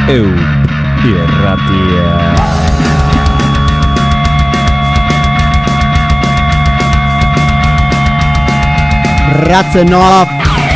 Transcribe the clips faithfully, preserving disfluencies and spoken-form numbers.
Eu irratia. Ratzenov.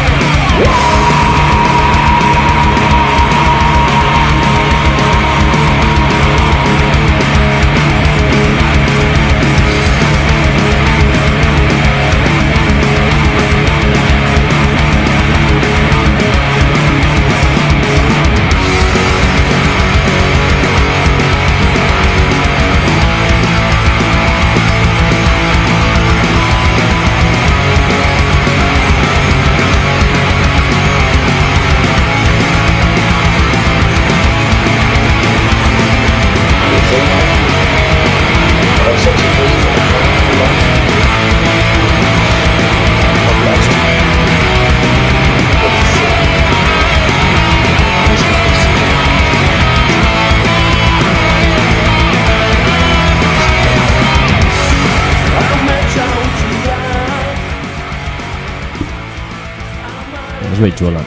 Esbeitxuelan.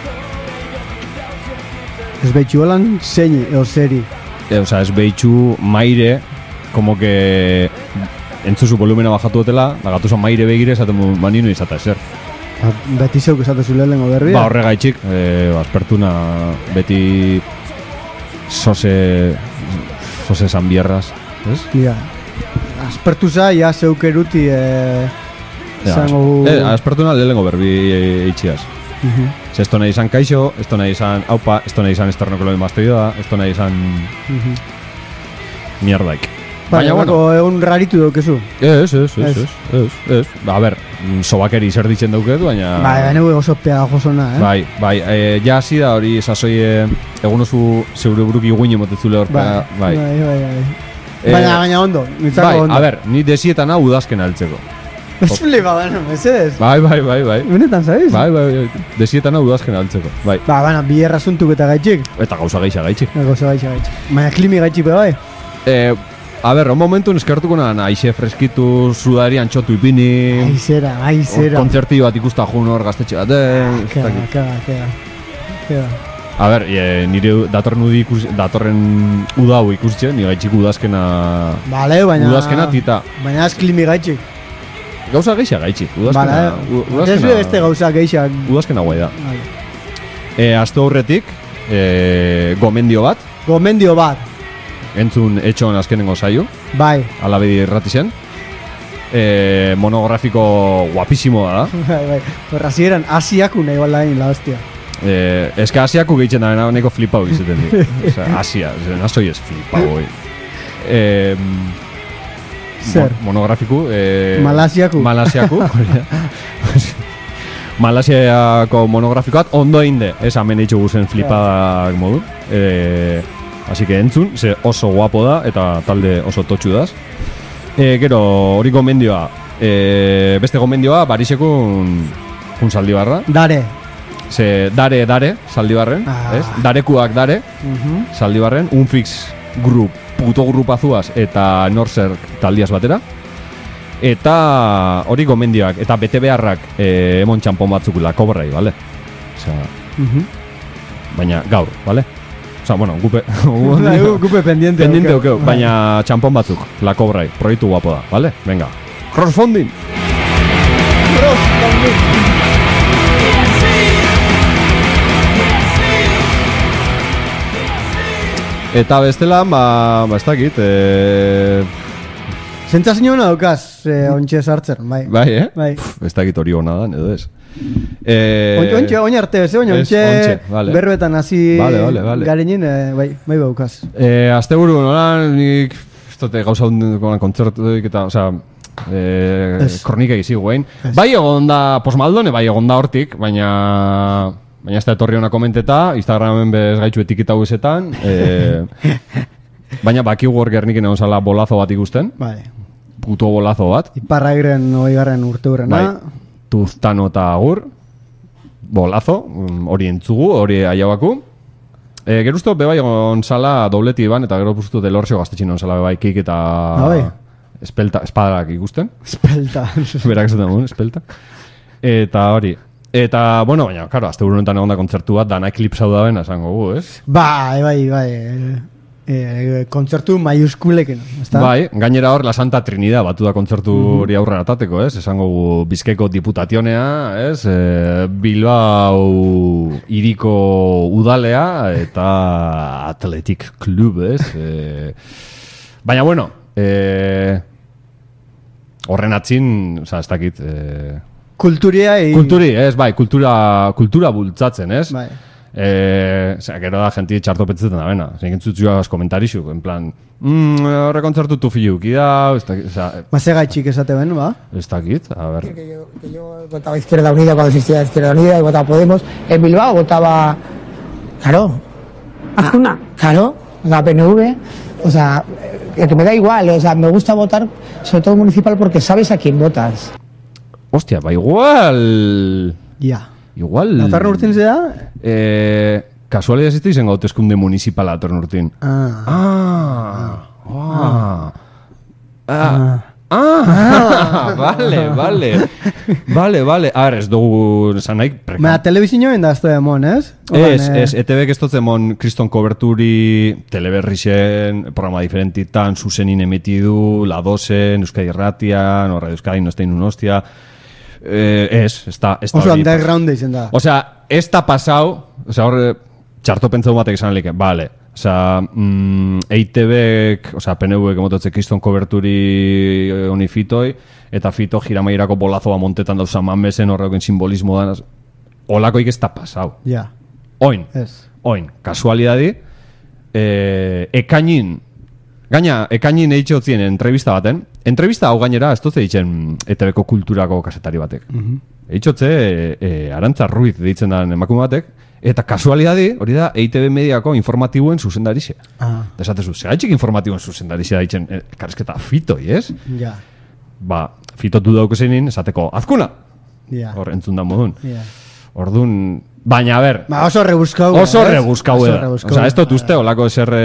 Esbeitxuelan zein eo zeri. E, o sea, esbeitxu maire, como que entzuzu volumena bajatu dutela, da gatuza maire begire esaten banino izata eser. Ba, beti zeuk esatu zule lehenko berria. Ba, horregaitxik, e, aspertuna beti sose sose zanbierraz, ez? Ja, aspertu za, ja zeuk eruti e, zango... E, aspertuna lehenko berbi eitxiaz. Uh-huh. Se esto nahi izan kaixo, esto nahi izan aupa, esto nahi izan esternokoloen mazteioa, esto nahi izan uh-huh. mierdaik. Baina, bueno, egun raritu daukezu. Ez, ez, ez, ez, ez, ez. A ber, sobakeri zer ditzen dauket, baina... Bai, baina oso pegajosona, eh? Bai, bai, e, ja hasi da hori sasoi egun oso zeure buruki guine motetzule hor, bai, bai. Bai, bai, bai. E, baina, baina ondo, nitzako bai, ondo. A ber, ni desietana udazken altzeko. Ez flipa, bueno, ez ez? Bai, bai, bai, bai. Benetan, zaiz? Bai, bai, bai, desietana udazken altzeko, bai. Ba, baina, bi errazuntuk eta gaitxik. Eta gauza gaixa gaitxik. Gauza gaixa gaitxik. Baina, klimi gaitxik, bai? Eh, a ber, un momentu eskertuko nan, aixe freskitu, sudari antxotu ipini... Aizera, aizera. Kontzerti bat ikusta jun hor gaztetxe baten... Kega, kega, kega. Kega. A ber, e, nire datorren udi ikus, datorren udau ikusitxe, nire gaitxik udazkena... Bale, baina... Udazkena tita. Baina ez klimi gaitxik. Gauza geixa gaitxik, udazkena... Bale, udazkena... Ez beste gauza geixa... Udazkena guai da. Vale. E, azte horretik, e, gomendio bat. Gomendio bat. Entzun etxon azkenengo saio. Bai. Alabedi irratixen. E, monografiko guapisimo da. Bai, bai. Horrazieran, asiaku nahi bala egin la hostia. Eh, es que asiaku gehitzen da, neko flipau izeten di. O sea, asia, nazoi ez flipau, oi. Eh, Zer? Mon monografiku. Eh, Malasiaku. Malasiaku. Malasiako monografikoat ondo inde. Ez hemen eitxu guzen flipadak modu. Eh, así que entzun, ze oso guapo da, eta talde oso totxu daz. Eh, gero, hori gomendioa. Eh, beste gomendioa, barisekun un Zaldibarra. Dare. Ze dare, dare, Zaldibarren, ah. ez? Darekuak dare, uh-huh. Zaldibarren, Unfix grup, puto grupazuaz eta Norzerk taldiaz batera. Eta hori gomendioak, eta bete beharrak e, emon txampon batzuk la kobrai, bale? Osea, uh-huh. baina gaur, bale? Osea, bueno, gupe... gupe pendiente. Pendiente okeu, okay, baina txampon batzuk, la kobrai, proiektu guapo da, bale? Venga, crossfunding! Crossfunding! Eta bestela, ba, ba ez dakit, e... Zentzazio hona daukaz, eh, ontxe sartzen, bai. Bai, eh? Bai. Pff, ez dakit hori hona da, edo ez. Eh... Ontxe, oin arte bez, oin ontxe, vale. Berbetan hasi vale, vale, vale. garenin, eh, bai, bai daukaz. Eh, azte buru, nola, nik, ez dute gauza hundukoan kontzertuik eta, oza, eh, kronika egizi guain. Bai egon da, posmaldone, bai egon da hortik, baina... Baina ez da etorri hona komenteta, Instagramen bez gaitxu etiketa huesetan, e, baina baki hor gernik egon zala bolazo bat ikusten. Bai. Puto bolazo bat. Iparrairen oigarren urte hurrena. Bai. Tuztano eta agur. Bolazo, hori entzugu, hori aiabaku. E, Geruzto bebai egon zala dobleti ban, eta gero puztu delorxo gaztetxin egon zala bebai kik eta... Bai. Espelta, espadarak ikusten. Espelta. Berak zaten mun, espelta. Eta hori... Eta, bueno, baina, karo, azte burunetan egon da kontzertu bat, dana eklipsau da bena, esango gu, ez? Bai, bai, bai. E, kontzertu maiuskuleken, ezta? Bai, gainera hor, La Santa Trinidad batu da kontzertu hori mm-hmm. aurrera atateko, ez? Esango gu Bizkaiko diputationea, ez? E, Bilbao iriko udalea eta Athletic Club, ez? E, baina, bueno, e, horren atzin, oza, ez dakit... E, Kulturia egin... Kulturi, ez, bai, kultura, kultura bultzatzen, ez? Bai. Eh, sea, gero da gente txartopetzetan da bena. Zein entzutzuak komentarixuk, en plan, mm, horre kontzertu tu filuki da, ez dakit, o sea... Maze gaitxik esate ben, ba? Ez dakit, a ver... Que yo, que yo votaba Izquierda Unida cuando existía Izquierda Unida y votaba Podemos. En Bilbao votaba... Claro. Azcuna. Claro, la P N V. O sea, que me da igual, o sea, me gusta votar, sobre todo municipal, porque sabes a quién votas. Hostia, ba igual... Ja. Igual... Datorren urtin zera? Eh, kasualia zizte izango hauteskunde municipala datorren urtin. Ah. Ah. Ah. Ah. Ah. Vale, vale. Vale, vale. A ver, ez dugu esan nahi... Baina, telebizioen da ez da emon, ez? Ez, ez, E T Bek ez dutzen emon kriston koberturi, teleberrixen, programa diferentitan, zuzenin emitidu, La Dosen, Euskadi Irratian, o Radio Euskadi, no estein unostia... Eh, ez, ez da... Oso underground izan da. O sea, ez da pasau, o sea, hor, txarto pentsau batek esan leke, vale, o sea, mm, E I T Bek, o sea, P N V-ek emototze kriston koberturi honi fitoi, eta fito jiramairako bolazoa montetan dauza mamesen horrekin simbolismo dan, olakoik ez da pasau. Ja. Oin, ez. Oin, kasualidadi, eh, ekainin, gaina, ekainin eitxotzien entrevista baten, entrevista hau gainera, ez dutze ditzen E T Bko kulturako kasetari batek. Mm-hmm. Eitxotze, e, e, Arantza Ruiz deitzen da emakume batek, eta kasualidadi, hori da, E I T B mediako informatibuen zuzendarixe. Ah. Desatezu, zehaitxik informatibuen zuzendarixe daitzen, e, karezketa fitoi, ez? Ja. Ba, fitotu daukezenin, esateko, azkuna! Ja. Hor, entzun da modun. Ja. Orduan, baina, a ber... Ba, oso rebuzkau. Oso rebuzkau da. Osa, ez dut uste, olako eser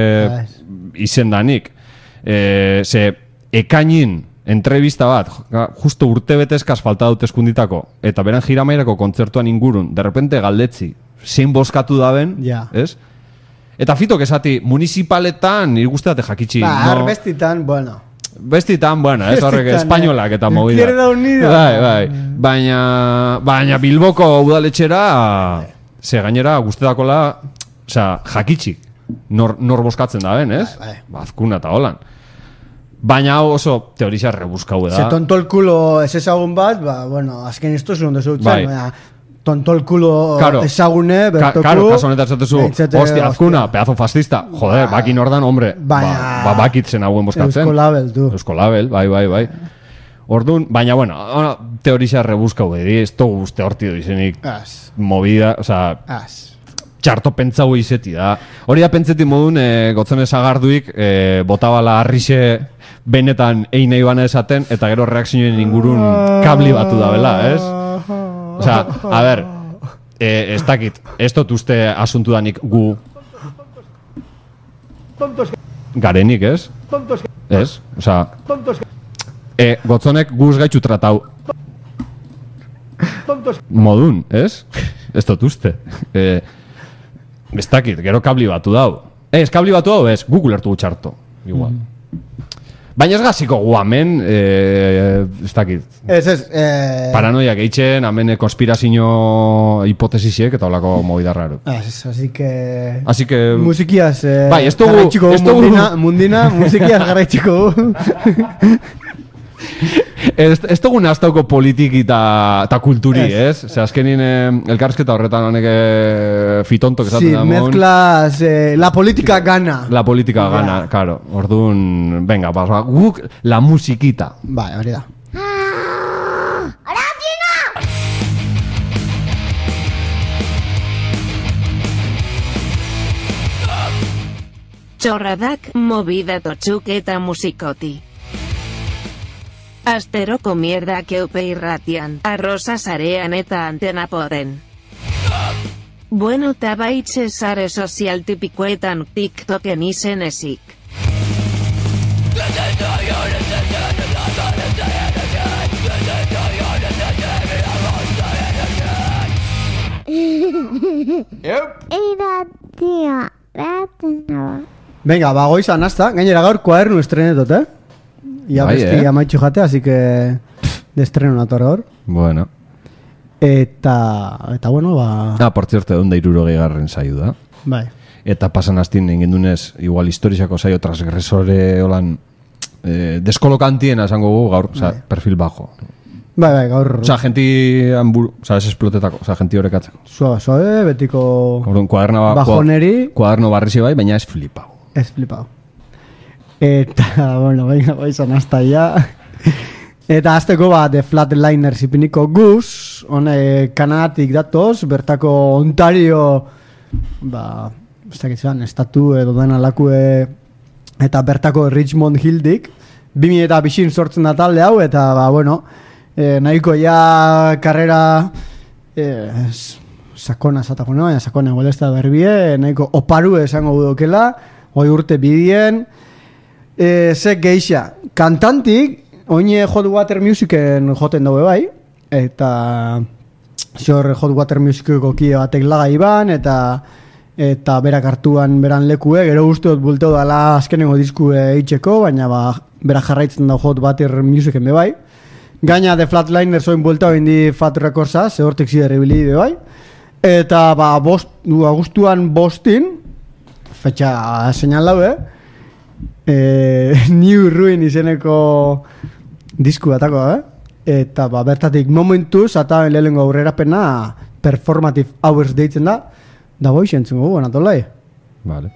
izendanik. E, ze, ekainin entrevista bat, justo urte betezkaz falta dut eskunditako, eta beran jiramairako kontzertuan ingurun, derrepente galdetzi, zein boskatu daben, ja. Ez? Eta fitok esati, municipaletan irguzteate jakitxi. Ba, no? Bestitan, bueno... Bestitan, bueno, ez horrek espainolak eta movida. Izquierda Unida. Bai, bai. Baina, baina Bilboko udaletxera, ze gainera guztetakola, osea, jakitxik, nor, nor boskatzen da ben, ez? Bai, bai. Bazkuna eta holan. Baina oso teoria rebuzkau da. Se tonto el culo ez ezagun bat, ba, bueno, azken esto zuen dezu bai. Tonto el culo claro. ezagune, bertoku... Claro, kaso honetan zatezu, hostia, azkuna, pedazo fascista, joder, ba, bakin ordan, hombre, baina, ba, ba, bakit zen hauen boskatzen. Eusko label, du. Eusko label, bai, bai, bai. Orduan, baina, bueno, teoria rebuzkau edi, ez togu uste horti doizenik movida, o sea... Az. Txarto pentsau izeti da. Hori da pentseti modun, e, gotzen ezagarduik, e, botabala arrixe benetan egin nahi bana esaten, eta gero reakzioen ingurun kabli batu da bela, ez? Osea, a ber, e, ez dakit, ez dut uste asuntu danik gu garenik, ez? Ez, osea, e, gotzonek guz gaitxu tratau modun, ez? Ez dut uste. E, Ez dakit, gero kabli batu dau. Eh, ez kabli batu dau, ez, Google hartu txarto. Igual. Mm. Baina ez gaziko guamen, eh, ez dakit. Ez, ez, eh... Paranoia gehitzen, amen konspirazio hipotesisiek eta holako movida raro. Ez, así que... Así que... Musikiaz, eh... Bai, ez dugu... Ez dugu... Mundina, mundina musikiaz garraitxiko. Ez, ez dugu naztauko politiki eta kulturi, ez? Ze azkenin eh, elkarrizketa horretan honek eh, fitontok esaten sí, da. Sí, mezclas, eh, la política gana. La política gana, yeah. Claro. Orduan, venga, ba, guk la musiquita. Bai, hori da. Txorradak, movida totxuk eta musikoti. Asteroko mierdak eupe irratian, arroza sarean eta antena poden. Bueno, tabaitxe sare sozial tipikoetan TikToken izen ezik. Iratia, ratina. Venga, ba, goizan hasta. Gainera gaur kuadernu estrenetot, eh? Ia Bai, besti eh? amaitxu jate, así que de estreno nator gaur. Bueno. Eta, eta bueno, ba... Ah, por cierto, egun da irurogei garren saio da. Bai. Eta pasan astien egin dunez, igual historizako saio transgresore holan eh, deskolokantien esango gu gaur, oza, perfil bajo. Bai, bai, gaur... Oza, genti ambur, oza, ez esplotetako, oza, genti horrekatzeko. Suave, suave, betiko... Gaurun, kuaderno, bajoneri... Kuaderno barrizi bai, baina ez flipau. Ez flipau. Eta, bueno, venga, baizan hasta ya. Eta azteko ba, The Flatliners ipiniko guz, hone Kanadatik datoz, bertako Ontario, ba, ez dakitzen, estatu edo dena lakue, eta bertako Richmond Hildik, bimi eta bixin sortzen da talde hau, eta, ba, bueno, eh, nahiko ja karrera eh, sakona esatako, no? Baina sakona igual ez da berbie, nahiko oparu esango dukela, hoi urte bidien, eh, ze geixa, kantantik, oine Hot Water Musicen joten daue bai, eta zor Hot Water Musiceko kide batek laga iban, eta eta berak hartuan beran lekue, gero uste dut bulteo dala azkenengo diskue eitzeko, baina ba, berak jarraitzen da Hot Water Musicen be bai. Gaina The Flatliners oin bulteo indi Fat Recordsa, ze hortek ziderri bilide bai. Eta ba, bost, agustuan bostin, fetxa señal daue, eh, New Ruin izeneko disku batako, eh? Eta ba, bertatik momentuz, eta lehenengo aurrerapena Performative Hours deitzen da, da boi xentzungo gu, anatolai. Vale.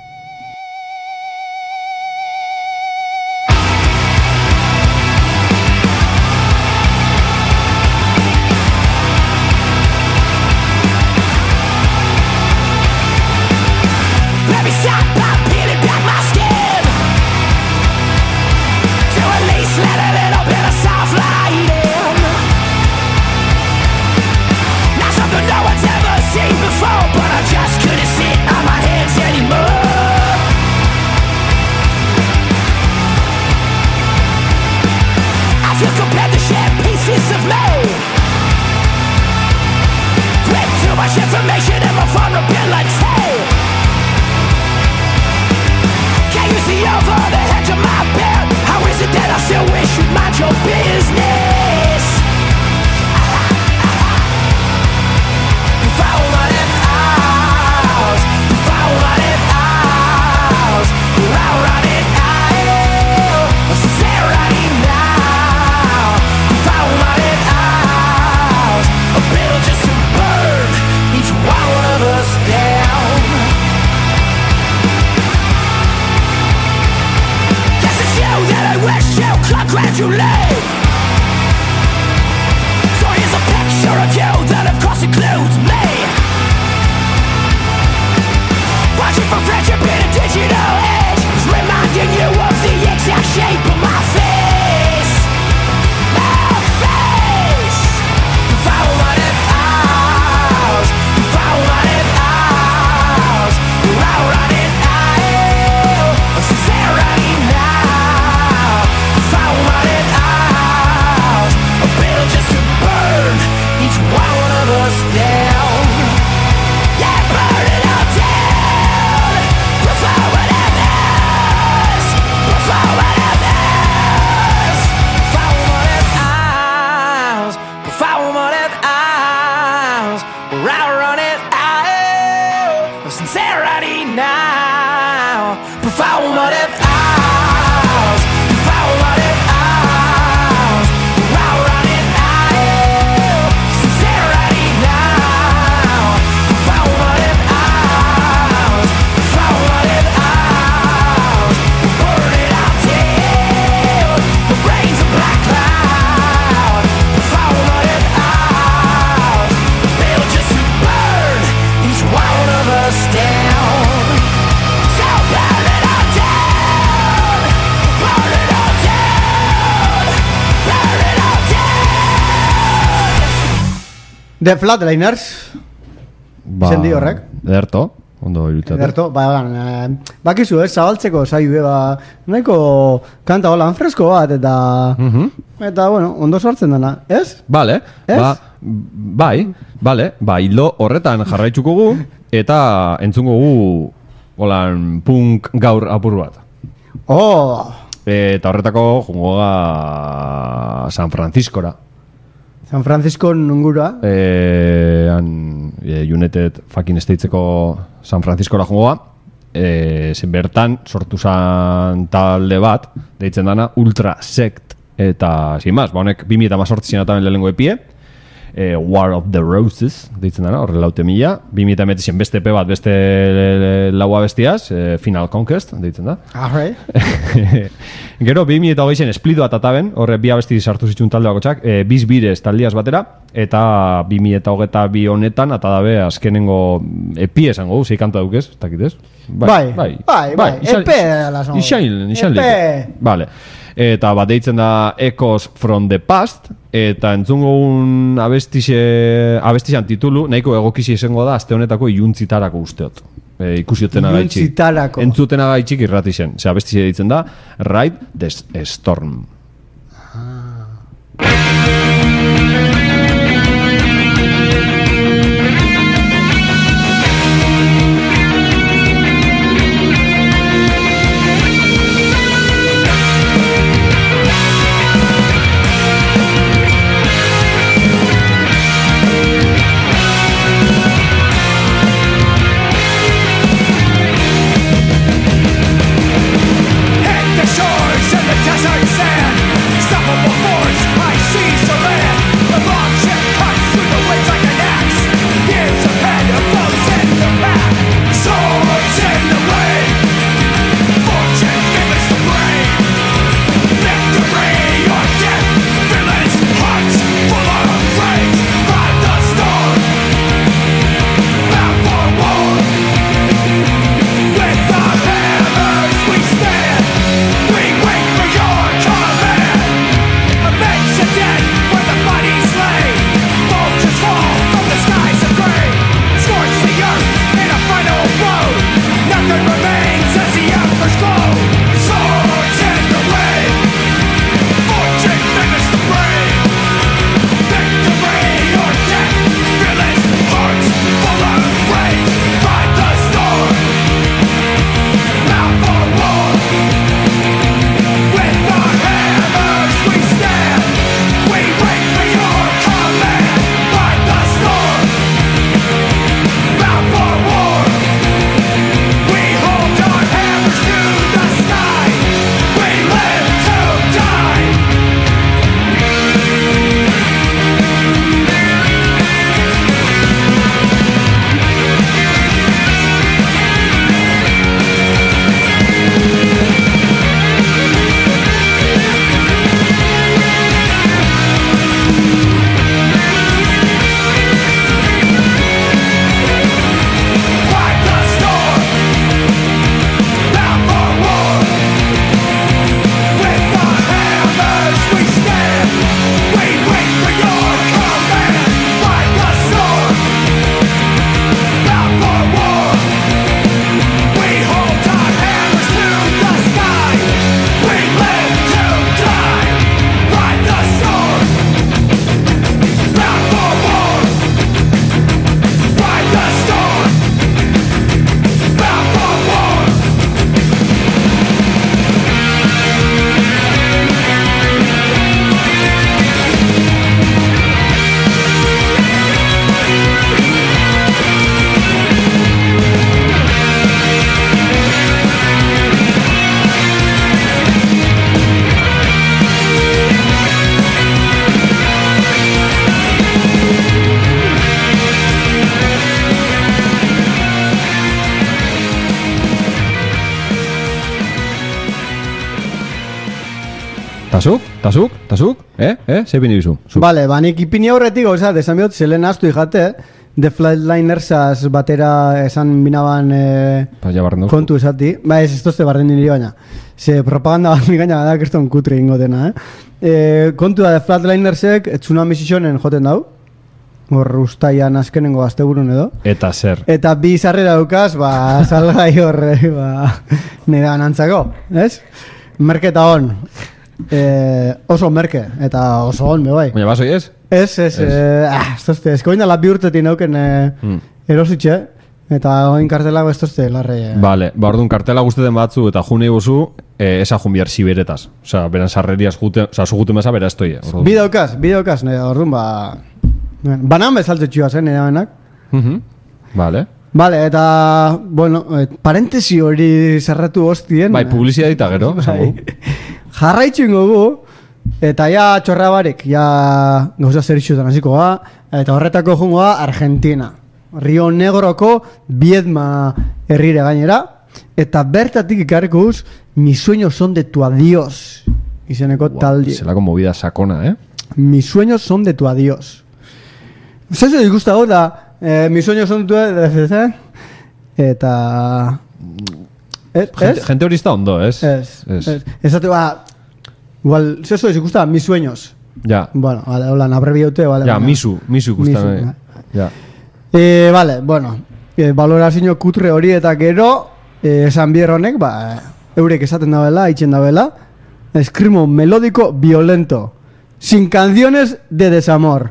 The Flatliners, ba, izen di horrek. Ederto, ondo irutate. Ederto, ba, eh, bakizu, eh, zabaltzeko zaibe, ba, nahiko kanta holan fresko bat, eta, Mhm. eta, bueno, ondo sartzen dana, ez? Vale, Ez? ba, bai, bale, ba, hildo horretan jarraitzuko gu, eta entzungo gu, holan, punk gaur apur bat. Oh! Eta horretako jungo ga San Franciscora. San Francisco nungura? Eh, han, eh, United fucking Stateseko San Franciscora jungo ga. Eh, zen bertan sortu zan talde bat, deitzen dana Ultra Sect. Eta, sin más, ba honek bi mila hemezortzi zinataben lehenengo epie. Eh, War of the Roses, deitzen dana, horre laute mila. bi mila hemeretzian beste epe bat, beste laua bestiaz, eh, Final Conquest, deitzen da. Arre. Gero, bi mila hogeian Split bat ataben, horre bi abesti sartu zituen talde bakotxak, eh, biz bidez taldiaz batera, eta bi mila hogeita bi honetan, eta dabe azkenengo epi esango, zei kanta dukez, ez dakit ez? Bai, bai, bai, bai, epe lasongo. Ixain, ixain lik. Vale. Eta bat deitzen da Echoes from the Past, eta entzungo un abestixe, abestixan titulu, nahiko egokizi izango da, azte honetako iuntzitarako usteot. E, ikusiotena gaitxik. Iuntzitarako. Entzutena gaitxik irrati zen. Ose, abestixe deitzen da, Ride the Storm. Tasuk, tasuk, tasuk, eh, eh, ze bini bizu. Vale, ba, nik ipini aurretik, oza, desan bihot, zelen astu ikate, The Flatlinersaz batera esan binaban eh, kontu esati. Ba, ez, ez tozte barren dini baina. Ze propaganda bat gaina da, kriston kutre ingo dena, eh. eh kontu da, The Flatlinersek, Tsunami Seasonen joten dau. Hor ustaian azkenengo asteburun edo. Eta zer. Eta bi sarrera daukaz, ba, salgai horre, ba, nire anantzako, ez? Merketa hon. Eh, oso merke, eta oso on, bai. Baina basoi ez? Ez, ez, eh, ah, ez tozte, ez koin da bi urtetin nauken eh, mm. erositxe, eta oin kartelago ez tozte, larre. Eh. Vale, ba, orduan, kartela guzteten batzu, eta june guzu, eh, esa junbiar siberetas. Osa, beran sarreriaz jute, osa, su jute mesa, bera estoi. Bi daukaz, bi daukaz, orduan, ba... Banan bezaltze txua zen, nire benak. Uh-huh. Vale. Vale, eta, bueno, eh, parentesi hori zerratu hostien. Bai, publizitatea gero, esango. Jarraitxu ingogu, eta ja txorra barik, ja gauza zer itxutan hasiko ga, eta horretako jungoa Argentina. Rio Negroko Viedma herrire gainera, eta bertatik ikarriko guz, mis sueños son de tu adiós. Izeneko wow, taldi. Zelako movida sakona, eh? Mis sueños son de tu adiós. Zezo ikusta hau da, Eh, mis sueños son tu... Eta... Es, gente, es? gente hori está ondo, es? Es, es. es. Esate, ba... Igual, eso es, ikusta, mis sueños. Ya. Bueno, vale, hola, nabrebiaute, vale. Ya, misu, misu ikusta. Misu, ya. Eh, vale, bueno. Eh, valorazio kutre hori eta gero, eh, esan bierronek, ba, eurek esaten dabela, itxen dabela, escrimo melódico violento, sin canciones de desamor.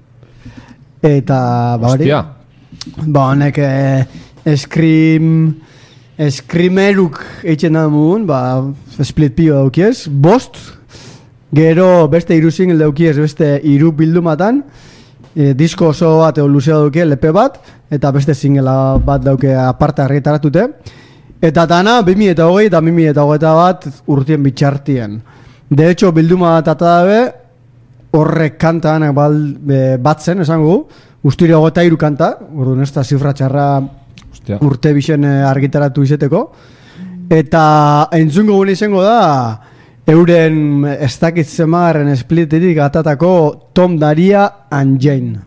Eta, ba hori, ba honek eh, eskrim, eskrimeruk eitzen da mugun, ba, split pio daukiez, bost, gero beste iru single daukiez, beste iru bildumatan, eh, disko oso bat eo luzea daukie, lepe bat, eta beste singlea bat dauke aparte argitaratute, eta dana, bi mila hogei eta bi mila hogeita bat urtien bitxartien. De hecho, bilduma bat ata dabe, horrek kantan bat zen, esango, guztire hogeita iru kanta, orduan ez da zifra txarra urte bixen argitaratu izeteko, eta entzungo gune izango da, euren ez dakitzen magarren splitetik atatako Tom Daria and Jane.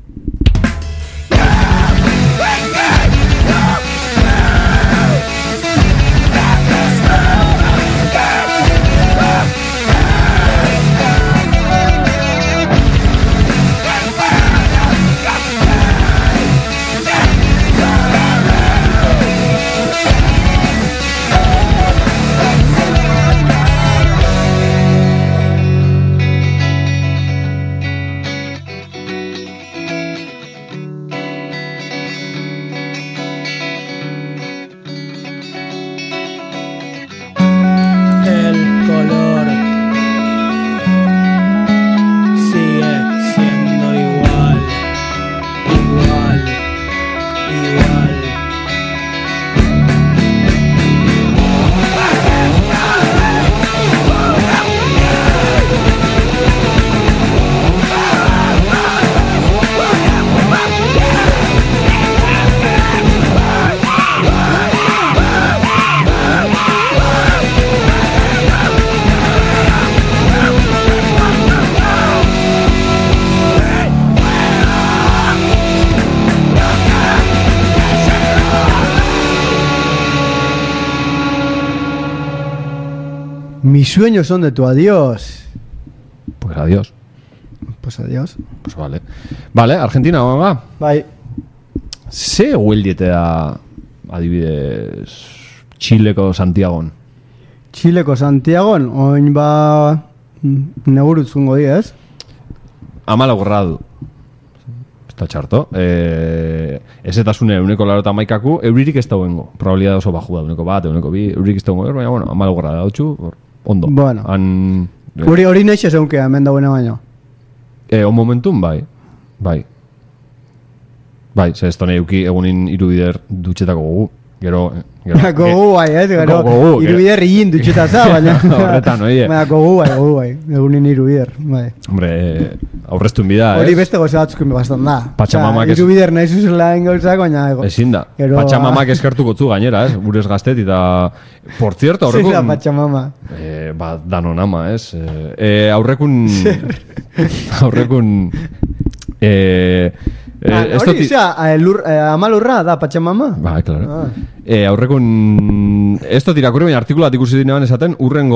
Mis sueños son de tu adiós. Pues adiós. Pues adiós. Pues vale. Vale, Argentina, va. Bai. Ze hueldiete da, adibidez, Txileko Santiagon? Txileko Santiagon, oin ba... Negurutzungo di, ez? Amala gradu. Está txarto. Eh, ez eta zune euneko laro eta maikaku, euririk ez dauengo. Probabilidad oso baju da, euneko bat, euneko bi, euririk ez dauengo, baina, bueno, amala gradu da dutxu, ondo. Bueno. Han... Hori hori neix ez eunke, hemen dagoena baino. Eh, on momentum, bai. Bai. Bai, ze ez tonei euki egunin irubider dutxetako gogu. Gero... gero gogu bai, ez? Gero irubider rigin dutxetaza, baina... Horretan, oie. Baina gogu bai, gogu bai. Egunin irubider, bai. Hombre, aurreztu inbida, ez? Hori beste goze batzuk bastan da. Patxamamak ez... Irubider nahi zuzela engauzak, baina... Ezin da. Patxamamak eskertuko zu gainera, ez? Burez gaztet, eta... Por cierto, aurrekun... Zer da Patxamama? Eh, ba, danonama, ez? Eh, aurrekun... aurrekun... Eh... Eh, hori, zera, eh, amalurra da Patxamama? Ba, claro. Ah. Eh, aurrekun... Ez dut irakurri, baina artikulat ikusi dinean esaten, urrengo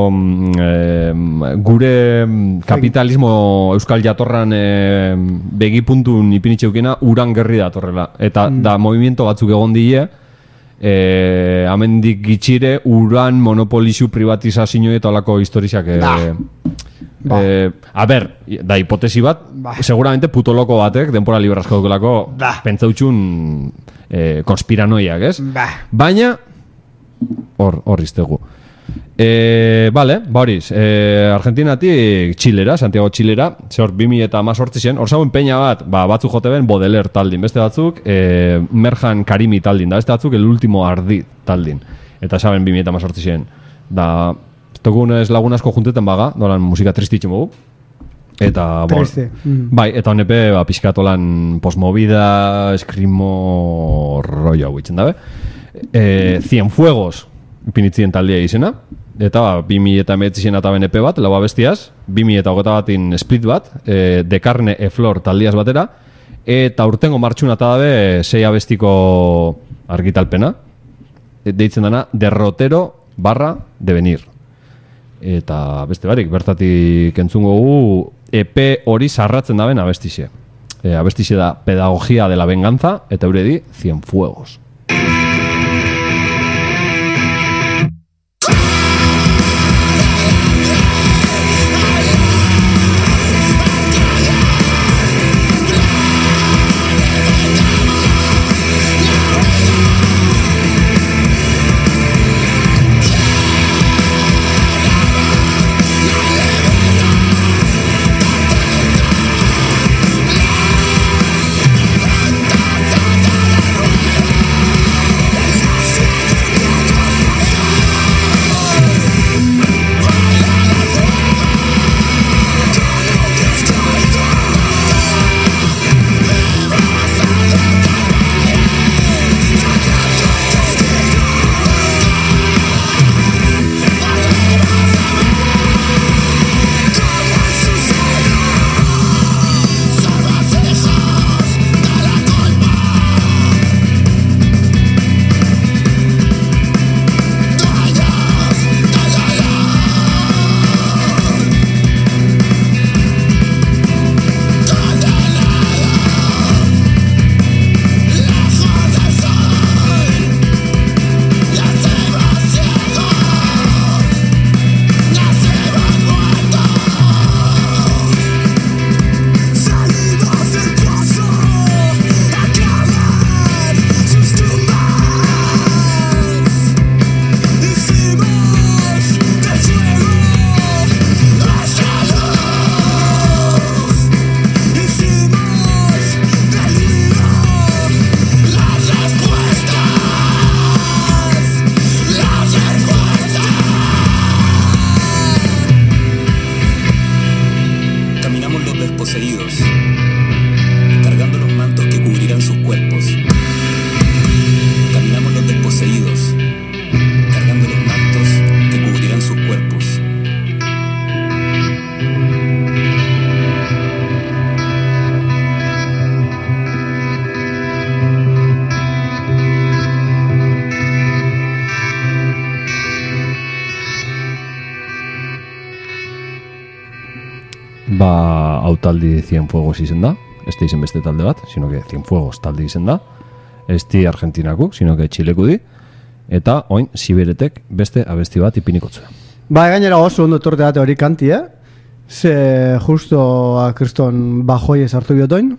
eh, gure kapitalismo euskal jatorran eh, begipuntun ipinitxeukina uran gerri datorrela. Eta mm. da movimiento batzuk egon die, eh, amendik gitxire uran monopolizu privatizazio eta olako historiak eh, Ba. Eh, a ber, da hipotesi bat, ba. seguramente puto loko batek, denpora liberazko dukelako, ba. pentsautxun eh, konspiranoiak, ez? Ba. Baina, hor, hor iztegu. Eh, vale, ba horiz, eh, Argentinatik Txilera, Santiago Txilera, zehor bi mila eta hamazortzi zen, hor zauen peña bat, ba, batzuk jote ben Baudelaire taldin, beste batzuk eh, Merjan Karimi taldin, da beste batzuk El Último Ardi taldin, eta saben bi mila eta hamazortzi zen, da, tokunez lagun asko juntetan baga, dolan musika tristitzen mogu, eta, bon, mm. bai, eta honepe, ba, pixkatolan postmovida, eskrimo rollo hau itzen dabe, eh, Cienfuegos, pinitzien taldea izena, eta ba, bi mila eta emeetzien eta B N P bat, lau abestiaz, bi mila eta hogeita batin split bat, e, De Carne e Flor taldiaz batera, eta urtengo martxuna eta dabe sei abestiko argitalpena, deitzen dana Derrotero barra Devenir. Eta beste barik, bertatik entzungo gu E P hori sarratzen daben abestixe. E, abestixe da Pedagogia de la Venganza, eta eure di Cienfuegos. Ba, hau taldi Cienfuegos izen da, ez da izen beste talde bat, sino que Cienfuegos taldi izen da, ez di Argentinaku, sino que Txileku di, eta oin Siberetek beste abesti bat ipiniko zuen. Ba, gainera oso ondo torteate hori kanti, eh? Ze justo a kriston bajoie sartu biotoin,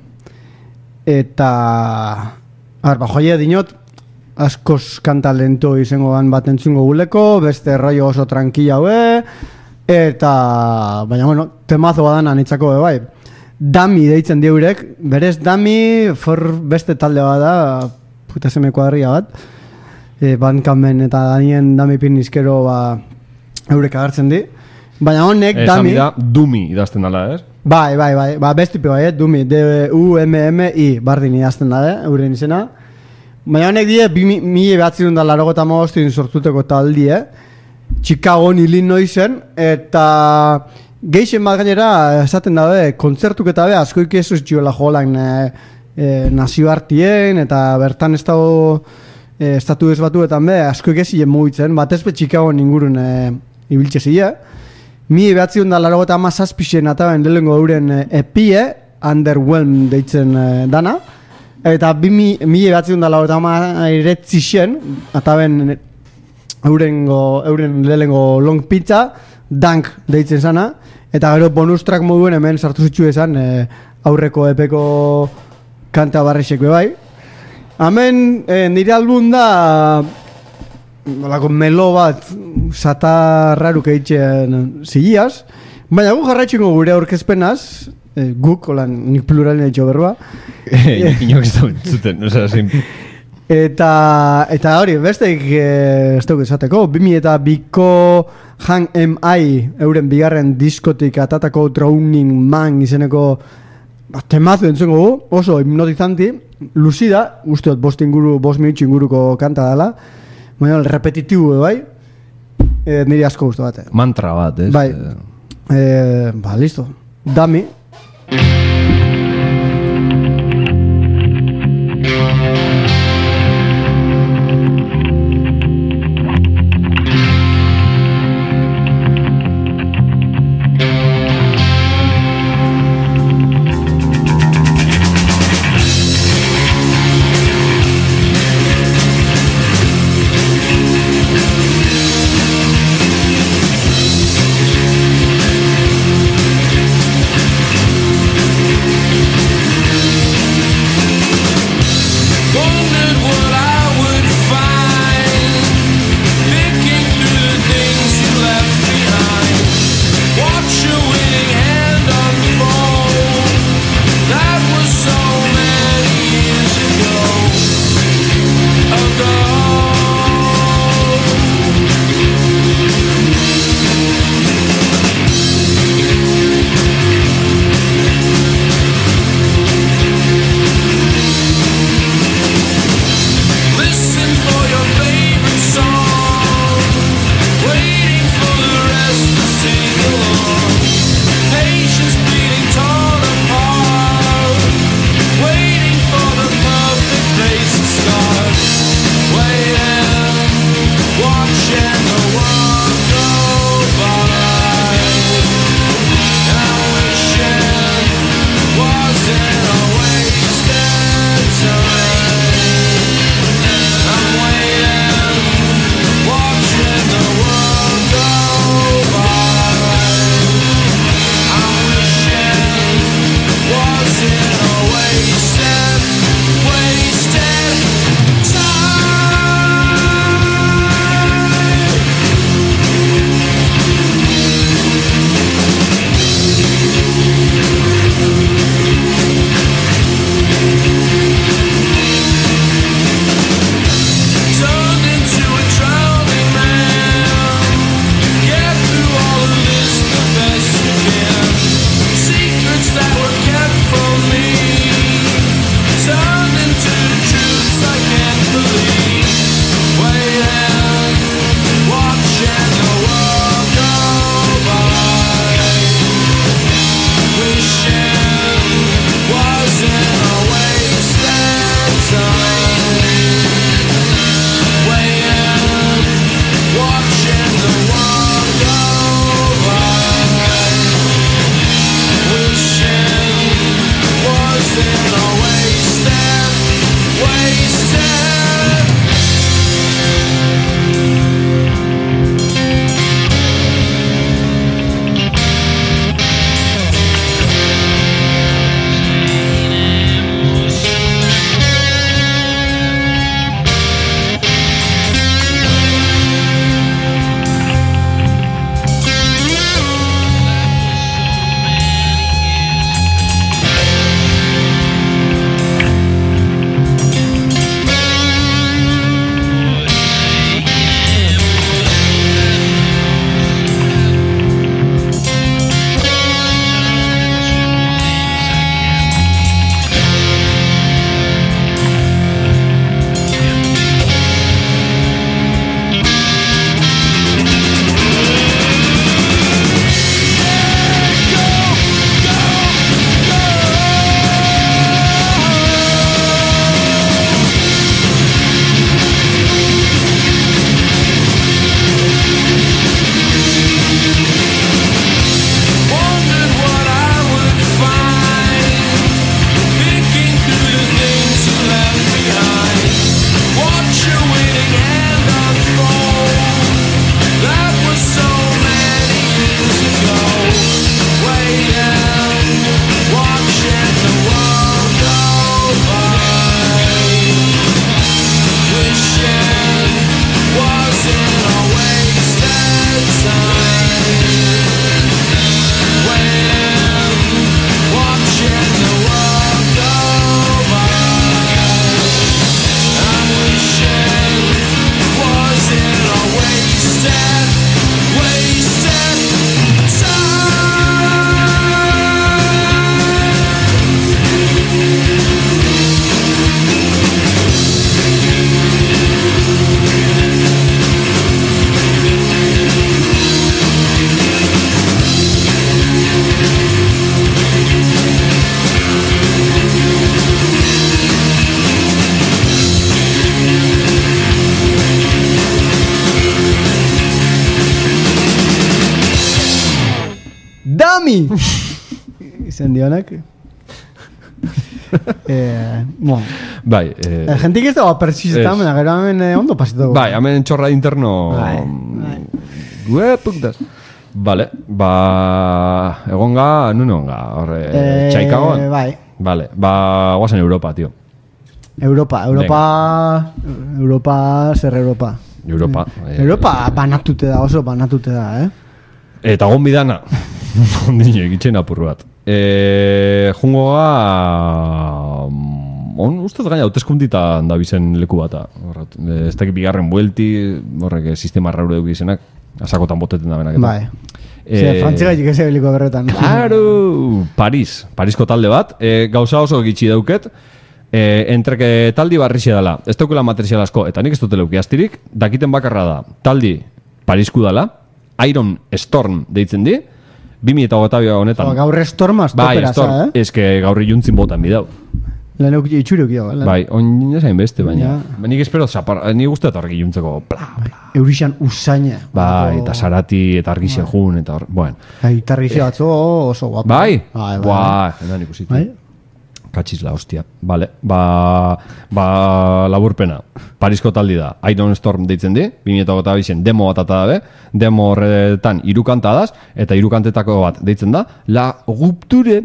eta ar, bajoie dinot, askoz kanta lento izango gan bat entzungo guleko, beste raio oso tranquila haue, eta, baina, bueno, temazo badan anitzako, bai. Dami deitzen diurek, berez Dami, for beste talde bat da, puta seme kuadria bat, e, Bandcampen eta danien Dami pinizkero, ba, eurek agertzen di. Baina honek, Dami... Esan da, Dumi idazten dala, ez? Bai, bai, bai, ba, bestipe bai, eh? Dumi, D U M M I, bardin idazten da, eh? Euren izena. Baina honek die, bi mila behatzen da larogota magostin sortuteko taldi, eh? Chicago, Illinoisen, eta geixen bat gainera esaten dabe, kontzertuk eta be, askoik ez ez joela jolan e, e, nazioartien, eta bertan ez dago e, estatu ez batuetan be, askoik ez ziren mugitzen, batez be Chicago ingurun e, ibiltze zile. Mi behatzion da laro eta amazazpixen eta ben lehenko euren epie, Underwhelm deitzen e, dana, Eta bi mila batzen da lauta iretzi zen, eta ben eurengo, euren lehengo long pizza, dank deitzen zana, eta gero bonus track moduen hemen sartu zitzu esan e, aurreko epeko kanta barrexek bai. Hemen e, nire album da balako melo bat satarraruk eitzen zigiaz, baina gu jarraitxingo gure aurkezpenaz, e, guk, holan, nik pluralen etxo berroa. Inok ez da zuten, no sea, sin... Eta, eta hori, besteik ez dugu esateko, bimi eta biko Hang Em Ai euren bigarren diskotik atatako Drowning Man izeneko temazu entzengo gu, oso hipnotizanti, lucida, usteot bost inguru, bost minutxo inguruko kanta dela, baina repetitibu bai, e, niri asko guztu bat. Mantra bat, ez? Bai, e, ba, listo, dami. izen dionak. eh, bueno. Bai, eh, eh, jentik ez dago persistetan, baina gero hemen eh, ondo pasito. Bai, hemen txorra interno. Bai, bai. Guepuktas. Vale, ba, egonga, nun egonga, horre, Eh, txaikagoan. bai. Vale, ba, guazen Europa, tio. Europa, Europa, Europa, zer Europa. Europa. Eh, Europa banatute da, oso banatute da, eh? Eta gombidana. Ondino, egitzen apur bat. E, jungoa, on, ustez gaina, hauteskunditan da bizen leku bata. Horret, ez dakit bigarren buelti, horrek sistema raure dugu izenak, asakotan boteten da benak. Bai. Zer, frantzigaitik ez ebeliko berretan. Claro! Paris, Parisko talde bat, e, gauza oso gitxi dauket, e, entreke taldi barrixia dela, ez daukela material asko, eta nik ez dute leuki astirik, dakiten bakarra da, taldi Parisku dela, Iron Storm deitzen di, bimi eta hogeita honetan. So, gaur Stormaz bai, topera Storm, za, eh? Ez que gaur iluntzin botan bidau. Lehen euk itxuruk jo, eh? Bai, on esain beste, baina. Ja. Nik espero, zapar, nik uste eta argi iluntzeko, bla, bla. Eurixan usaina. Bai, eta sarati, eta argixen jun, eta hor, bueno. Bai, targixo batzu oso guapo. Bai? Bai, bai. Buah, edan ikusitu. Bai? Katxisla, hostia. Vale, ba, ba laburpena. Parisko taldi da. Iron Storm deitzen di, bi mila hogeita bian demo bat ata dabe. Demo horretan hiru kanta daz, eta hiru kantetako bat deitzen da La Rupture.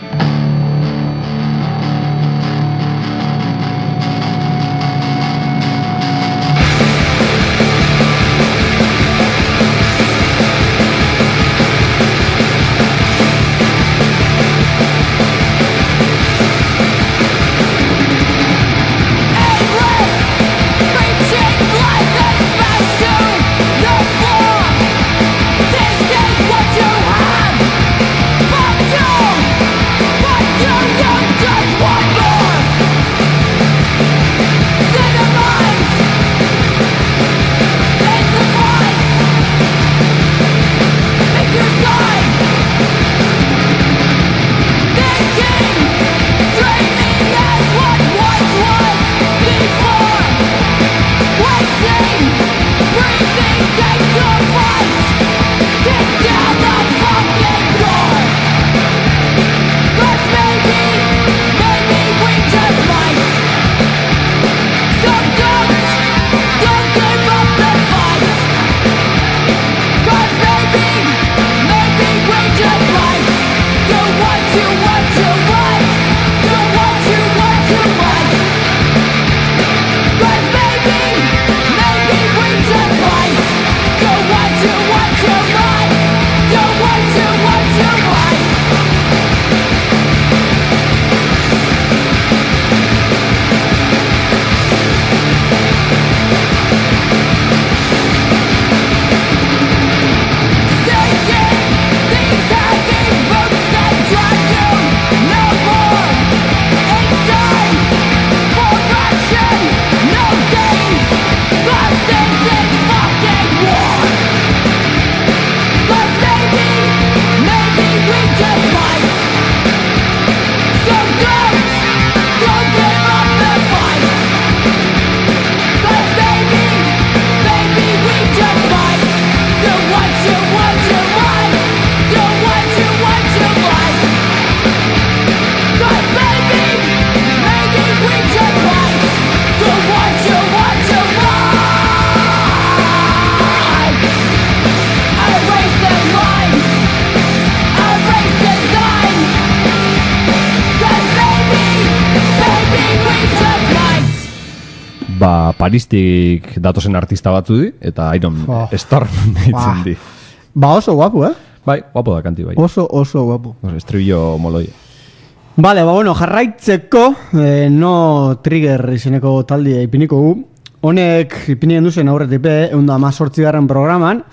Ba, Paristik datozen artista batzu di, eta Iron oh. Storm ditzen di. Ba, oso guapo, eh? Bai, guapo da kanti, bai. Oso, oso guapo. Estribillo moloi. Vale, ba, bueno, jarraitzeko, eh, no Trigger izeneko taldi ipiniko gu. Honek ipinien duzen aurretik be, egun da mazortzigarren programan.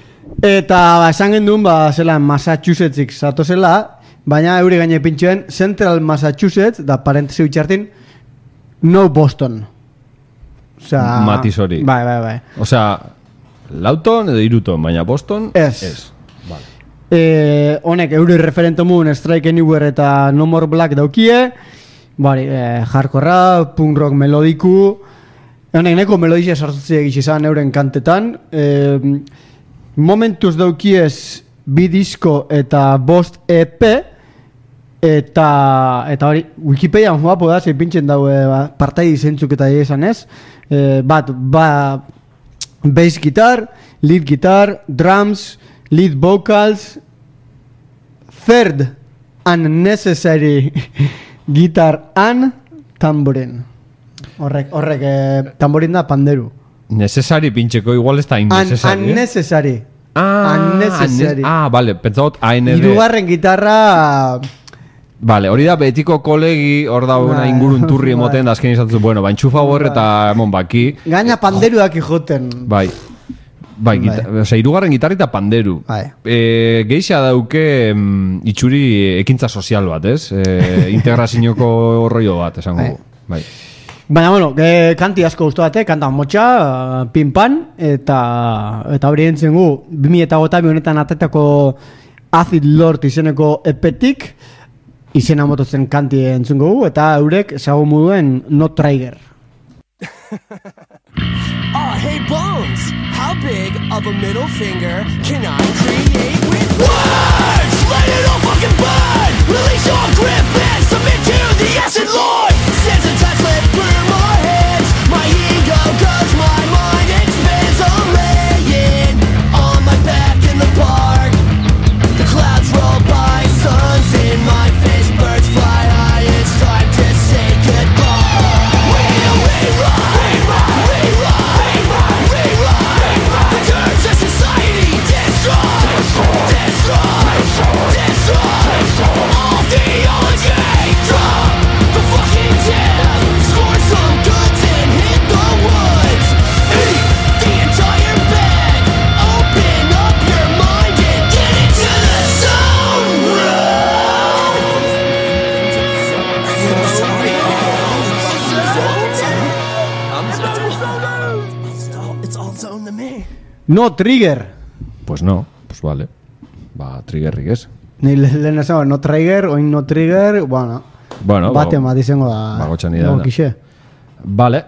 Eta, ba, esan gendun, ba, zelan Massachusettsik zatozela, baina euri gaine pintxoen Central Massachusetts, da parentesi bitxartin, no Boston. Osea, Matiz hori. Bai, bai, bai. Osea, Lauton edo Iruton, baina Boston ez. Ez. Vale. Eh, honek euri referente mun Strike Anywhere eta No More Black daukie. Bari, eh, hardcore, punk rock melodiku. Honek neko melodizia sartutzi egitsi izan euren kantetan. Eh, momentuz daukiez bi disko eta bost E P, eta eta hori Wikipedian guapo da, ze pintzen daue ba, partai zentzuk eta esan ez, e, bat, ba, bass guitar, lead guitar, drums, lead vocals, third unnecessary guitar and tamborin. Horrek, horrek, eh, tamborin da panderu. Necessary pintxeko igual ez da innecessary. Un, unnecessary. Ah, unnecessary. Ah, vale, pentsaut A N D. Hirugarren gitarra... Vale, hori da betiko kolegi, hor da una ingurun turri emoten da azken izatzu, bueno, ba, entxufa borre eta emon baki. Gaina panderuak ijoten. Bai. Bai, gita, osea, hirugarren gitarri eta panderu. Bai. E, geixa dauke mm, itxuri ekintza sozial bat, ez? E, integrazioko rollo bat, esango. Bai. Bai. Baina, bueno, e, kanti asko guztu bate, kanta motxa, pinpan, eta eta hori entzen gu, bi mila eta hogeita bi honetan atetako Acid Lord izeneko epetik, izena mototzen kanti entzun gu, eta eurek ezagun moduen No Trigger. Oh, hey Bones, how big of a middle finger can I create with words? Let it all fucking burn! Release your grip and submit to the acid lord! Sensitized, let burn my hands. My ego goes, my mind expands. I'm laying on my back in the park. The clouds roll by, sun's in my face, birds fly high. It's time to say goodbye. We we run, we run, we run, we run, we run. The turns of society destroy, destroy, destroy. All theology, drop the fucking dead. Score some goods and hit the woods. Eat the entire bag. Open up your mind and get into the zone. It's all zone to me. No Trigger. Pues no, pues vale. Ba, triggerrik ez. Ni lehen esan, No Trigger, oin No Trigger, bueno, Bueno, bate ba, bat izango da. ba, gotxan idea da. Kixe. Vale,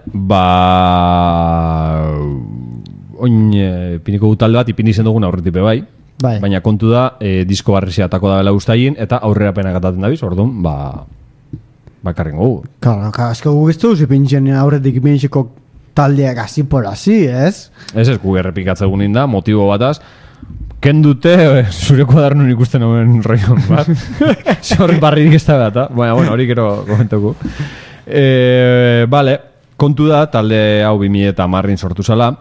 ba... Oin e, piniko gutalde bat ipini zen dugun aurretipe bai. Bai. Baina kontu da, e, disko barrizia atako da bela ustaien, eta aurrera pena gataten dabiz, orduan, ba... Bakarren gogu. Claro, asko gugiztu, zipintzen aurretik ipintzeko taldeak hasi por hasi, ez? Ez ez, gu errepikatze gunin da, motibo bataz, kendute e, zure kuadernun ikusten hauen roion bat. Zorri barririk ez da bat, baina, bueno, hori kero komentuko. E, vale, kontu da, talde hau bi mila eta hamarrin sortu zala,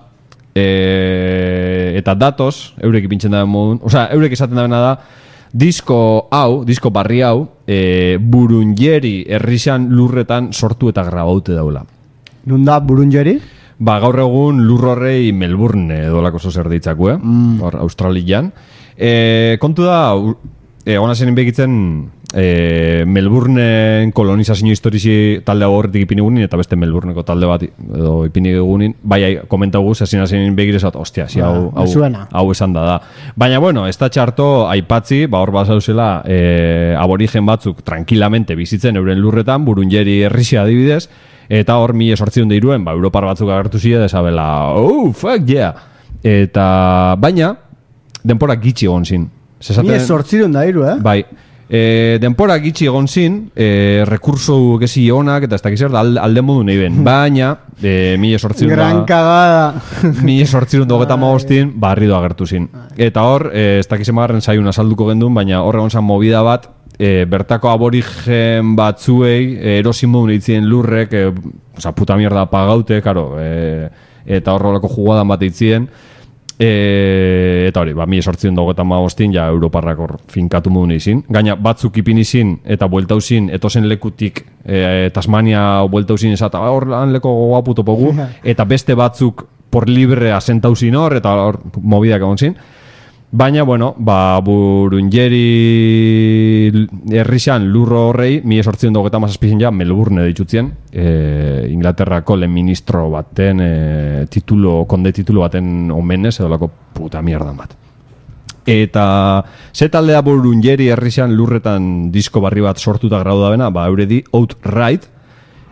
e, eta datoz, eurek ipintzen da modun, osea, eurek esaten da bena da, disko hau, disko barri hau, e, Burungeri herrixan lurretan sortu eta grabaute daula. Nun da Burungeri? Ba, gaur egun lurrorrei Melbourne edolako zozer deitzaku, eh? Mm. Hor, Australian. E, kontu da, e, ona zen begitzen e, Melbourneen kolonizazio historizi talde hau horretik ipini gunin, eta beste Melbourneko talde bat edo ipini gunin, bai, komentagu, zezina zen begirezat, ostia, si, hau, hau, hau esan da da. Baina, bueno, ez da txarto aipatzi, ba, hor bazauzela, e, aborigen batzuk tranquilamente bizitzen euren lurretan, Burungeri herrixia adibidez, eta hor mi esortzion deiruen, ba, Europar batzuk agertu zide, desabela, oh, fuck yeah! Eta, baina, denpora gitxi egon zin. Mi esortzion da iru, eh? Bai. E, denpora gitxi egon zin, e, rekurso gezi honak, eta ez dakiz er, alde modu nahi ben. Baina, e, mi esortzion da... Gran cagada. Mi esortzion dogeta maostin, barri do agertu zin. Eta hor, e, ez dakiz emagarren zaiun azalduko gendun, baina hor egon zan movida bat, E, bertako aborigen batzuei e, erosin modun eitzien lurrek, e, oza, puta mierda pagaute, karo, e, eta horrelako jugadan bat eitzien, e, eta hori, ba, mi esortzien dago eta maostin, ja, Europarrak hor finkatu modun eizin. Gaina, batzuk ipin izin, eta bueltauzin, etozen lekutik, e, Tasmania bueltauzin esata, hor lan leko gogoa puto pogu, eta beste batzuk por libre asentauzin hor, eta hor, mobidak egon zin. Baina, bueno, ba, Burungeri herrixan lurro horrei, mi esortzion dogeta mazazpizien ja, Melbourne ditutzien, e, Inglaterrako lehen ministro baten, e, titulo, konde titulo baten omenez, edo lako puta mierdan bat. Eta, ze taldea Burungeri herrixan lurretan disko barri bat sortuta grau da bena, ba, eure di Outright,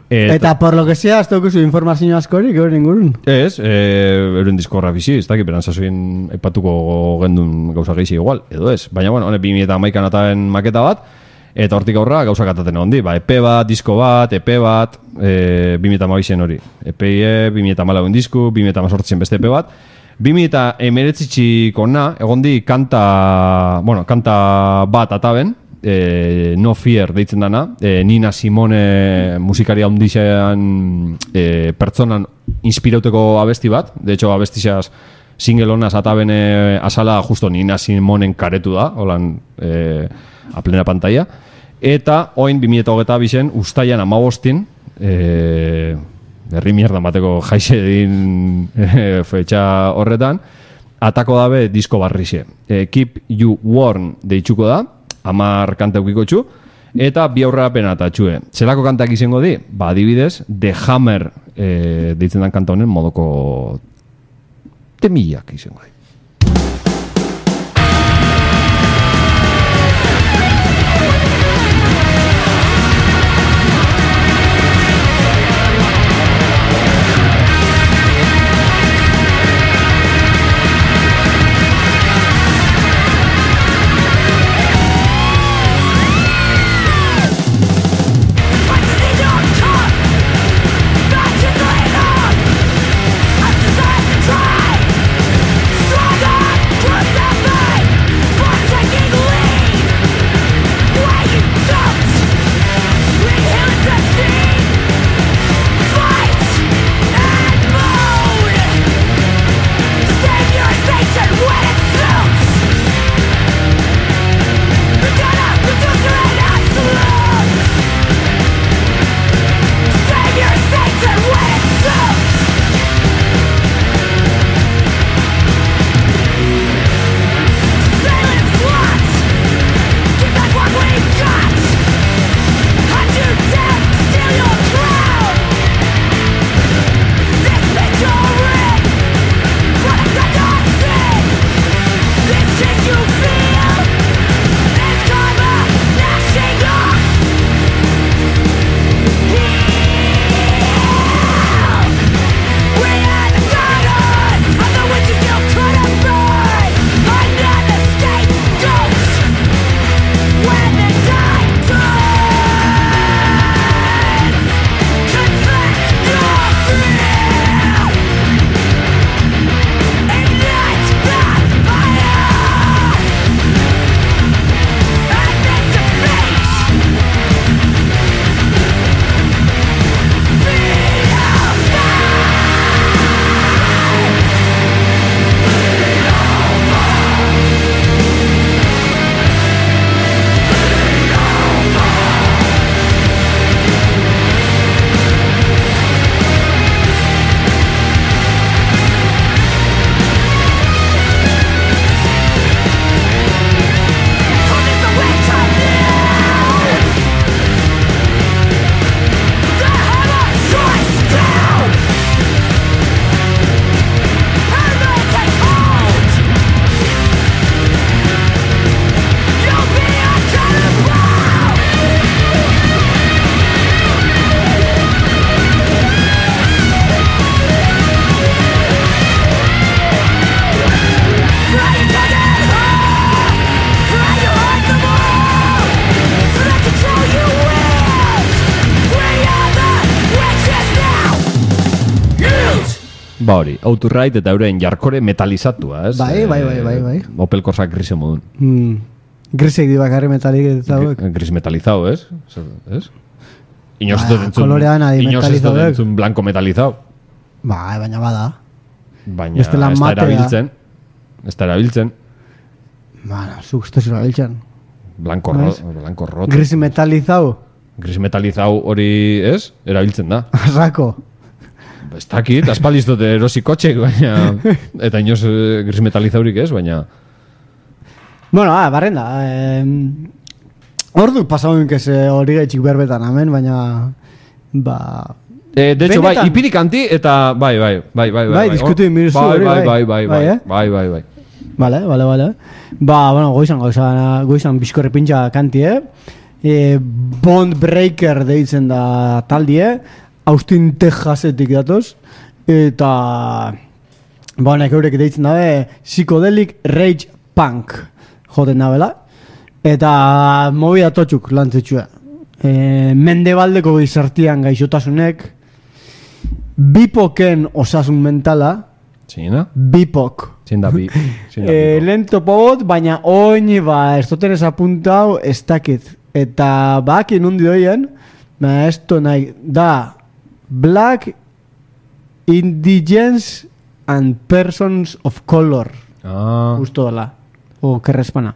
Eta, eta por lo que sea, ez daukuzu informazio askorik, euren ingurun? Ez, e, euren diskorra bizi, ez dakit, beran zazuin epatuko gendun gauza gehiago igual, edo ez. Baina, bueno, hone, bi mila hamaikan ataben maketa bat, eta hortik aurra gauzak ataten egon di. Ba, E P bat, disko bat, E P bat, e, bi mila hamabisen hori. E P I, bi mila hamalauen disku, bi mila hamazortzen beste E P bat. bi mila emeretzitxiko na, egon di kanta, bueno, kanta bat ataben, e, No Fear deitzen dana, e, Nina Simone musikaria ondixean e, pertsonan inspirauteko abesti bat, de hecho abestixaz single honaz ataben e, asala justo Nina Simonen karetu da, holan e, a plena pantalla, eta oin bi mila hogeita bisen ustaian amabostin, e, herri mierdan bateko jaixe din e, fetxa horretan, atako dabe disko barrixe. E, Keep You Warm deitzuko da, amar kanta eukiko txu, eta bi aurrerapen atatxue. Zelako kantak izango di? Ba, adibidez, The Hammer e, deitzen dan kanta honen modoko temillak izango di. Ba hori, Outright eta euren jarkore metalizatua, ez? Bai, bai, bai, bai, bai. Opel Corsa grise modun. Mm. Grisek di bakarri metalik eta hauek. Gris metalizado, ez? Ez? Inoz Ba, ez entzun, kolorean adi inoz ez metalizado. dut entzun blanco metalizado. Bai, baina bada. Baina Beste lan ez da matea. erabiltzen. Ez da erabiltzen. Bueno, zuk ez duzula biltzen. Blanco, Ez? ro, blanco roto. Gris metalizado. Gris metalizado hori, ez? Erabiltzen da. Arrako. Ez dakit, aspaldizote erosi kotxek, baina... Eta inoz eh, gris metalizaurik ez, baina... Bueno, ah, barrenda. Eh, Ordu pasau inkez hori gaitxik berbetan, amen, baina... Ba... Eh, de hecho, bai, Benetan- ipirik anti eta bai, bai, bai, bai, Bai, diskutu inbiruzu bai, hori, bai, bai. bai, bai, Bai, bai, eh? bai, bai, bai. Vale, vale, vale. Ba, bueno, goizan, goizan, goizan bizkorri pintxa kanti, eh? e, Bond Breaker deitzen da taldie, Austin Texasetik datoz, eta bonek eurek deitzen dabe Psychedelic Rage Punk joten dabela, eta movida totxuk lantzetxua. E, mendebaldeko gizartian gaixotasunek, bipoken osasun mentala, Zina? bipok. Zin da bi. E, lehen topobot, baina oin, ba, ez doten ez apuntau, ez dakit. Eta baki nundi doien, baina ez to nahi, da, Black Indigents and Persons of Color. Ah. Justo dela. O, kerrespana.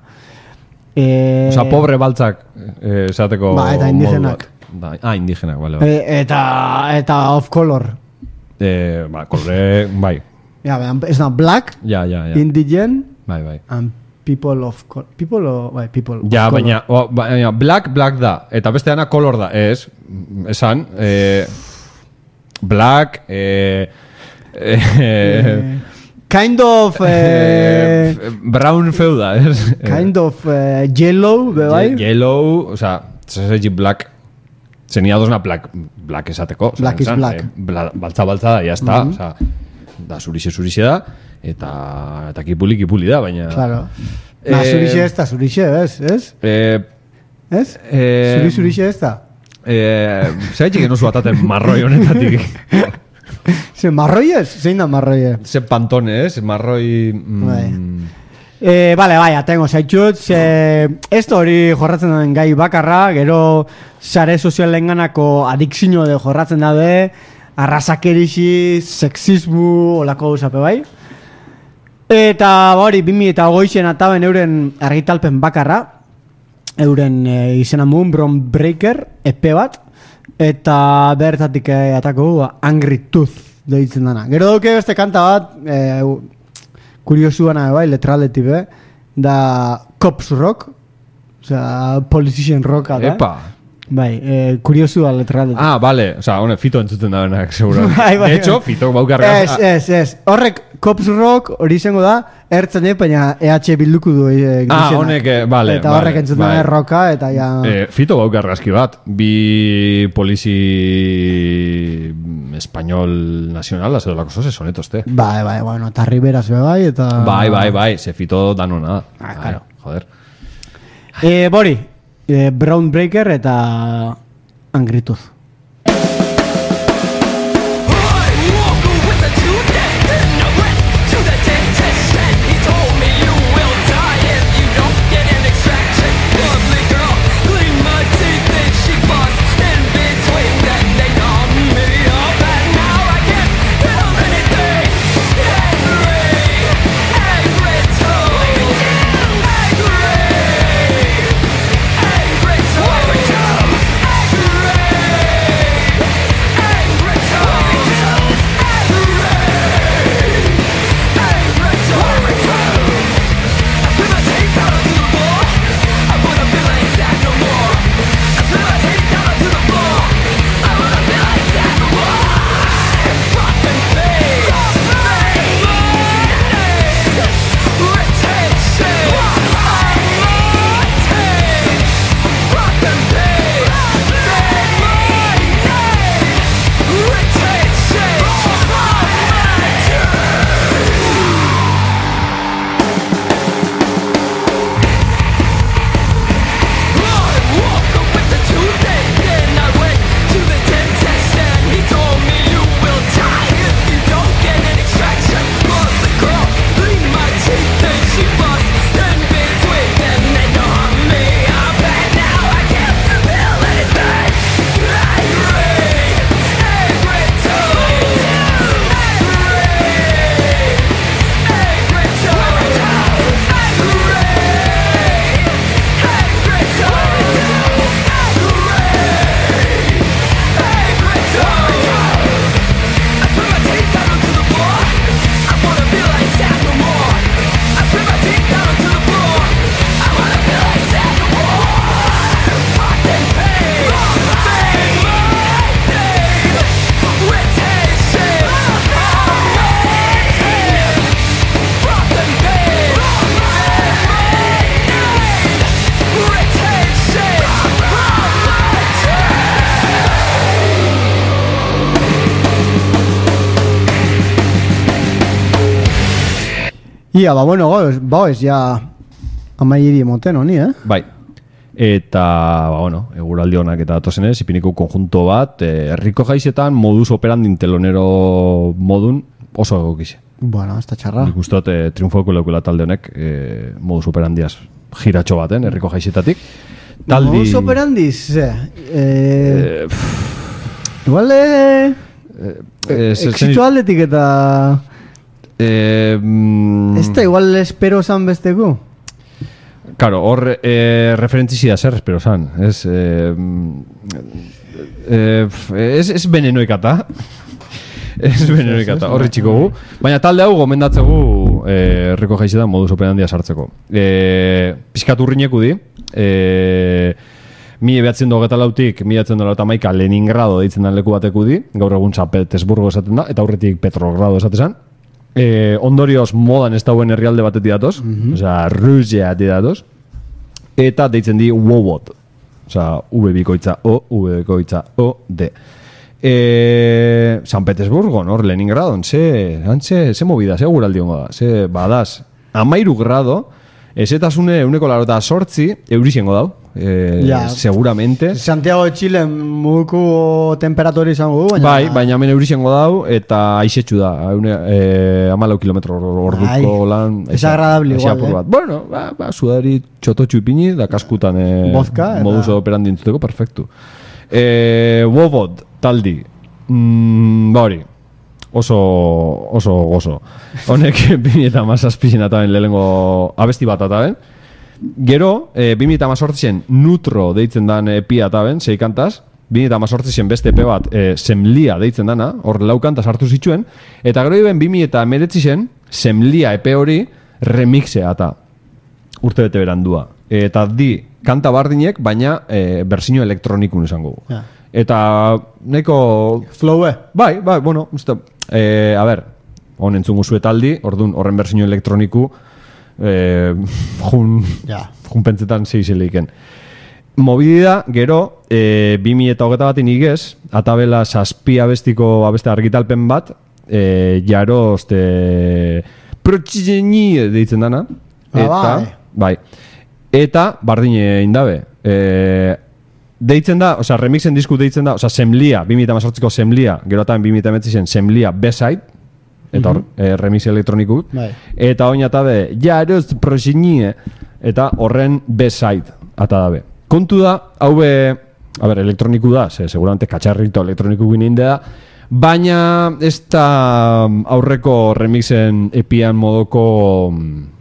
E, Osa, pobre baltzak, eh, esateko... Ba, eta indigenak. Da, ah, indigenak, bale, bale. e, eta, eta of color. Eh, ba, kolore, bai. Ja, baina, ez da, Black, Ja, ja, ja. Indigent, Bai, bai. and people of color. People o, bai, people of Ja, color. baina, o, baina, black, black da. Eta beste dana color da. Ez, esan, eh, black, eh, eh, Kind of... Eh, brown feu da, ez? kind of eh, yellow, be bai? Ye- Yellow, o sea, zesegi black, zenia dosna black, black esateko. Osa, Black is esan, black. eh, bla, baltza, baltza da, ya está. Mhm. O sea, da zurixe, zurixe da, eta, eta kipuli, kipuli da, baina... Claro. Na, Eh, zurixe ez da, zurixe, ez? Ez? Eh, Ez? eh, Zuri zurixe ez da? eh, Zeraitxik enozu ataten marroi honetatik. Ze, marroi ez? Zein da marroi? Ze pantone, ez? Marroi... Mm, Bai. Eh, vale, bai, atengo zaitxut, ze, ez da hori jorratzen den gai bakarra, gero sare sozialenganako adikzino de jorratzen dabe, arrasakerixi, sexismu, olako usape bai. Eta hori, bimi eta goixen ataben euren argitalpen bakarra, euren e, izena mun, Bron Breaker, epe bat, eta bertatik e, atako Angry Tooth deitzen dana. Gero duke beste kanta bat, e, kuriosuana bai, letraletik be, da Cops Rock, osea, Politician Rock da. Epa. Bai, eh, kuriosua letraletik. Ah, vale. O sea, hone, Fito entzuten da benak, seguro. Bai, bai, De hecho, bai. Fito baukargaz... Ez, ez, ez. Horrek Cops Rock hori izango da, ertzenek, baina E H bilduko du e, Ah, honek, eh, vale, eta vale, horrek entzuten bai. da roka, eta ja... Eh, Fito baukargazki bat. Bi polizi español nacional, edo lako zose, sonetozte. Bai, bai, bueno, eta Riberas be bai, eta... Bai, bai, bai, ze Fito danona. Ah, Bai, claro. Joder. Eh, bori, eh, Brown Breaker eta Angry Tooth. Ia, ba, bueno, goz, ba, ez, ja, amairi moten honi, eh? Bai. Eta, ba, bueno, eguraldi honak eta datozenez, ipiniko konjunto bat, eh, herriko jaizetan modus operandi telonero modun oso egokixe. Bueno, ez da txarra. Nik ustot, eh, triunfoko leukula talde honek eh, modus operandiaz giratxo baten, herriko jaizetatik. Taldi... Modus operandiz, ze? Eh, Eh, igual, eh... eh, ze- Exito aldetik eta... eh, mm, Ez da, igual espero zan besteku? Claro, hor eh, referentzia zer, espero zan. Ez, eh, eh, ez, ez venenoikata. Ez venenoikata, horri txiko gu. Baina talde hau gomendatzegu eh, herriko jaizetan modus operandia sartzeko. Eh, Piskat urrineku di. Eh, Mila behatzen dogeta lautik, mila behatzen dogeta maika Leningrado deitzen den leku bateku di. Gaur egun Petersburgo esaten da, eta aurretik Petrogrado esatezan. Eh, ondorioz modan ez dauen herrialde batetik datoz, mm-hmm. Osea, Rusia datoz, eta deitzen di Wobot, osea, V bikoitza O, V bikoitza O, D. Eh, San Petersburgo, nor, Leningradon, ze, ze, ze movida, ze guraldi hongo da, ze badaz, amairu grado, ezetasune euneko larota sortzi, eurixengo dau, eh, Ja. seguramente. Santiago de Chile muku temperatura izango du, baina... Bai, baina hemen eurixengo dau, eta aixetxu da, haune, eh, amalau kilometro orduko Ai, lan. es agradable aixa igual, apur eh? bat. Bueno, ba, ba, sudari txototxu ipini, da kaskutan eh, Vodka, eta- modus operandi entzuteko, perfectu. Eh, Wobot, taldi, mm, ba hori, oso, oso gozo. Honek bi mila hamazazpien ataben lehengo abesti bat ataben. Gero, e, bi mila hamazortzien Nutro deitzen dan epia ataben, sei kantaz. bi mila hamazortzien beste epe bat, e, Semlia deitzen dana, hor lau kantaz hartu zituen. Eta gero iben bi mila hemeretzien Semlia epe hori remixea eta urte bete berandua. Eta di, kanta bardinek, baina e, berzio elektronikun esango. Ja. Eta nahiko... Flowe. Bai, bai, bueno, uste, eh, a ber, hon entzungu zuetaldi, orduan horren berzio elektroniku eh, jun, Ja. jun pentsetan zeizeliken. Mobidida, gero, eh, bi mila eta hogeta batin igez, atabela zazpi abestiko abeste argitalpen bat, eh, jarozte protxizeni deitzen dana. Ah, Eta, bai. bai. Eta, bardine indabe, eh, deitzen da, osea, remixen disku deitzen da, osea, Semlia, bi mila hamazortziko Semlia, gero eta bi mila hemeretzien Semlia B-side, eta hor, eh, remix elektroniku. Bai. Eta oin atabe, jaroz prosinie, eta horren B-side atadabe. Kontu da, hau be, a ber, elektroniku da, ze, seguramente katxarrito elektroniku ginen da, baina ez da aurreko remixen epian modoko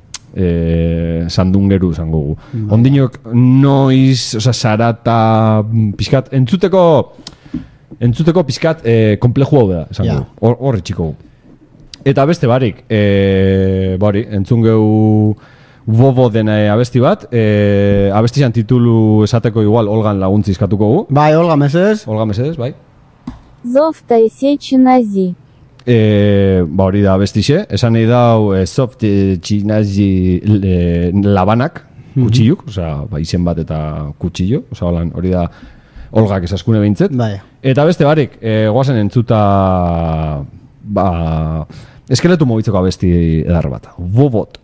eh, sandungeru zango gu. Ondinok noiz, oza, zarata, pizkat, entzuteko, entzuteko pizkat eh, komplexu hau da, zango Ja. gu. Hor, horri txiko gu. Eta beste barik, eh, bari, entzun geu Bobo dena e, abesti bat, eh, abestizan titulu esateko igual Olgan laguntzi eskatuko gu. Bai, Olga, mesedez. Olga mesedez, bai. Зов тысячи нази. E, ba hori da abestixe, esan nahi dau e, soft e, txinazi e, labanak, kutxilluk, osea, ba, izen bat eta kutxillo, osea, holan, hori da Olgak esaskune behintzet. Bai. Eta beste barik, e, goazen entzuta, ba, eskeletu mobitzeko abesti edar bat. Bobot.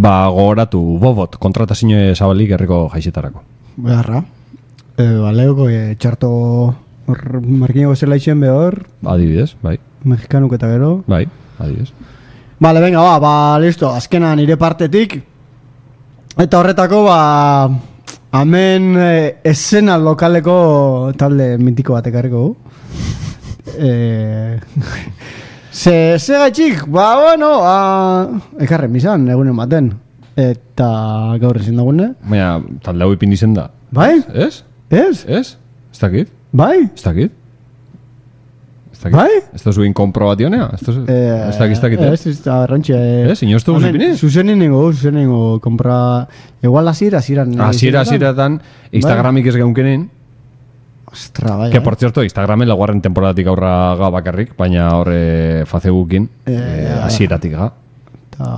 Ba, gogoratu, bobot, kontratazio zabalik herriko jaixetarako. Beharra. E, ba, lehoko e, txarto markineko zela itxen behor. Adibidez, bai. Mexikanuk eta gero. Bai, adibidez. Vale, venga, ba, ba, listo, azkena nire partetik. Eta horretako, ba, hemen e, esena lokaleko talde mitiko bat ekarriko. E, ze, ze gaitxik, ba, bueno, a, ekarren bizan, egunen baten. Eta gaur ezin dagune. Baina, talde hau ipin izen da. Bai? Ez? Ez? Ez? Ez dakit? Bai? Ez dakit? Ez dakit? Bai? Ez da zuen komprobationea? Ez da ez dakit, ez dakit, ez? Ez, ez, arrantxe. Ez, inostu guz ipini? Zuzenin ningo, zuzenin ningo, kompra... Igual azira, aziran. Azira, aziratan, Instagramik ez geunkenin. Ostra, bai. Que, por cierto, Instagramen laguarren temporatik aurra ga bakarrik, baina horre Facebookin, eh, aziratik ga. Ta...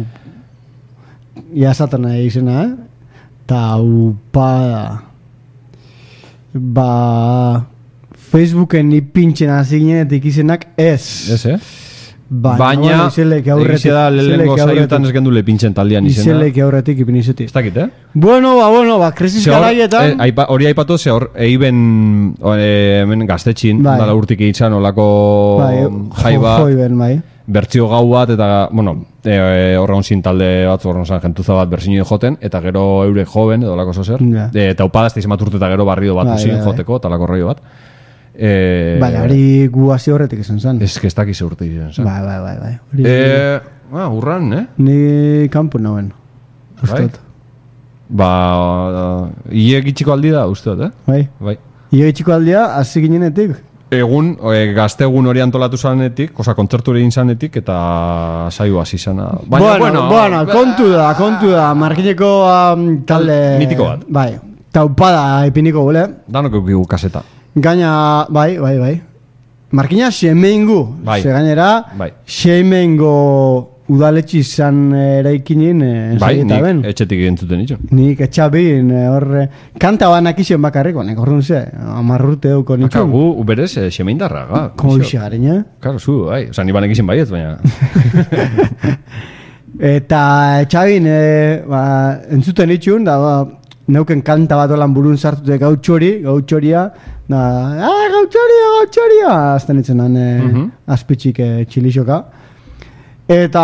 Ia esaten nahi izena, eh? Ta upada... Ba... Facebooken ipintzen hasi ginenetik izenak ez. Ez, eh? Baina, baina egize da lehenengo saiotan ez gendule pintzen taldean izena. Izelek aurretik ipin izuti. Ez dakit, eh? Bueno, ba, bueno, ba, krisis garaietan... Eh, aipa, hori aipatu, ze hor, eiben eh, hemen gaztetxin, bai. Dala urtik eitzan, olako bai, jaiba, jo, jo, bai. bertzio gau bat, eta, bueno, e, horra onzin talde batzu, horra onzan jentuza bat berzinio joten, eta gero eure joven, edo lako zozer, ja. E, eta upada ez da izan bat urte eta gero barrio bat bai, uzin bai, joteko, eta lako rollo bat. E, bai, hori gu hasi horretik izan zen. Ez que ez dakiz urte izan zen. Bai, bai, bai, bai. Hori... E, ba, urran, eh? Ni kanpu nauen, ustot. Ba, uh, ie gitxiko aldi da, ustot, eh? Bai. Bai. Ie gitxiko aldia, hasi ginenetik. Egun, e, gazte egun hori antolatu zanetik, oza, kontzertu hori zanetik, eta saio hasi zana. Baina, bueno, bueno, bueno, kontu da, kontu da, markineko um, talde... Mitiko bat. Bai, taupada ipiniko gule. Danok eukigu kaseta. Gaina, bai, bai, bai. Markina xemeingu, bai. Ze gainera, bai. Xemeingo udaletxi izan eraikinin eh, bai, nik etxetik entzuten itxo. Nik etxabin, horre, eh, kanta banak izan bakarriko, nek horren ze, amarrute duko nitxo. Haka, gu, uberez, eh, xemeindarra, ga. Koixe garen, eh? Karo, zu, bai, oza, ni banek izan baiet, baina... Eta etxabin, eh, ba, entzuten itxun, da, ba, neuken kanta bat olan burun sartute gautxori, gautxoria, da, ah, gautxoria, gautxoria, azten itzenan, eh, uh -huh. azpitxik eh, txilixoka. Eta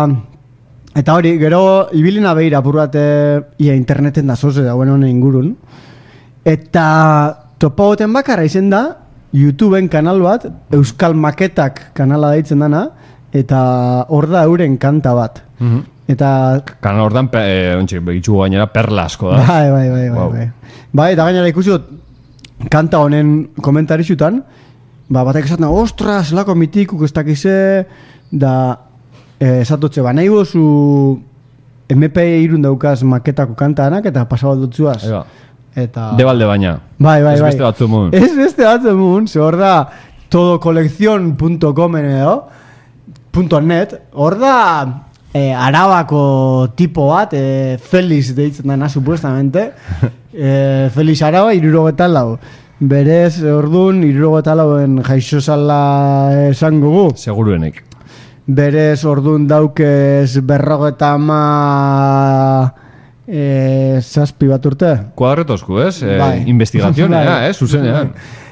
eta hori, gero ibilina behira apur bat ia interneten da zoze dagoen honen ingurun. Eta topagoten bakarra izen da YouTubeen kanal bat, Euskal Maketak kanala daitzen dana, eta hor da euren kanta bat. Mm-hmm. Eta kanal hor da, e, behitxu gainera perla asko da. Bai, bai, bai, wow. bai, bai. Bai, eta gainera ikusi dut kanta honen komentarizutan, ba, batek esaten, ostras, lako mitikuk ez dakize, da... Esatotze, ba, nahi gozu M P irun daukaz maketako kantanak eta pasabat dutzuaz. Eta... Debalde baina. Bai, bai, bai. Ez beste batzu mun. Ez beste batzu mun, ze hor da todo colección punto com edo, .net, hor da eh, arabako tipo bat, eh, Felix deitzen dana, supuestamente. eh, Felix Araba, irurogetan lau. Berez, ordun, irurogetan lauen jaixo zala esango gu. Seguruenek. Berez ordun daukez berrogeta ama e, zazpi bat urte. Kuadretosku, ez? E, bai. Investigazionea, ez? Zuzenean.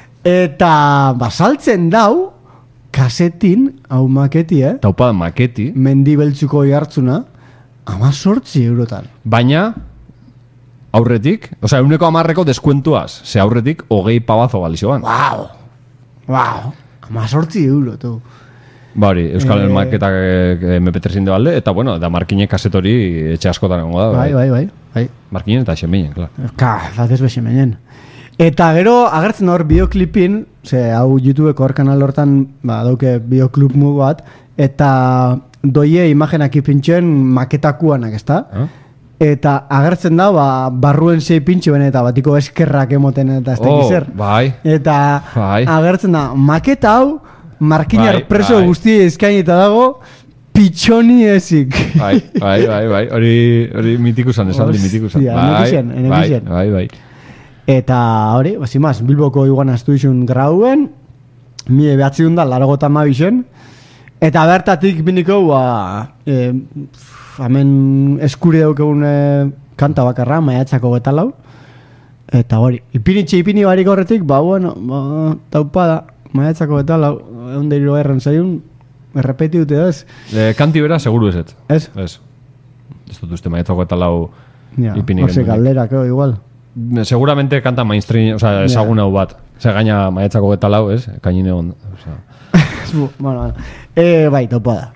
Eta basaltzen dau, kasetin, hau maketi, eh? Taupada maketi. Mendi beltzuko jartzuna, ama sortzi eurotan. Baina, aurretik, oza, euneko amarreko deskuentuaz, ze aurretik, hogei pabazo balizioan. Wow! Wow! Ama sortzi euro, tu. Ba hori, Euskal eh, Maketak M P tres de balde, eta bueno, da markinek kasetori etxe askotan egongo da. Bai, bai, bai. bai. Markinen eta xemeinen, klar. Ka, batez be xemeinen. Eta gero, agertzen hor bideoklipin, ze hau YouTubeko hor kanal hortan, ba, dauke bideoklip mugu bat, eta doie imagenak ipintzen maketakuanak, ezta? Ah? Eta agertzen da, ba, barruen zei pintxe bene, eta batiko eskerrak emoten, eta ez oh, zer. Bai. Eta bai. Agertzen da, maketa hau, Markinar bai, preso bai. Guzti eskainita dago, pitxoni ezik. Bai, bai, bai, bai, hori, hori mitikusan, esan di mitikusan. Bai, bai, bai, bai. Eta hori, bazimaz, Bilboko iguan astu izun grauen, mie behatzi dunda, laragota mabixen, eta bertatik biniko, ba, e, hemen eskuri daukegun e, kanta bakarra, maiatzako eta lau. Eta hori, ipinitxe ipini barik horretik, ba, bueno, ba, taupada, maiatzako eta lau, egun deiro erren zaiun, errepeti dute ez. E, kanti bera, seguru ez ez. Ez? Ez. Ez dut uste maiatzako eta lau Ja, ipini horze galderako, igual. Seguramente kanta mainstream, o sea, ezagun hau bat. Zer gaina maiatzako eta lau, ez? Kainine hon. O sea. Bueno, bueno. E, bai, taupada.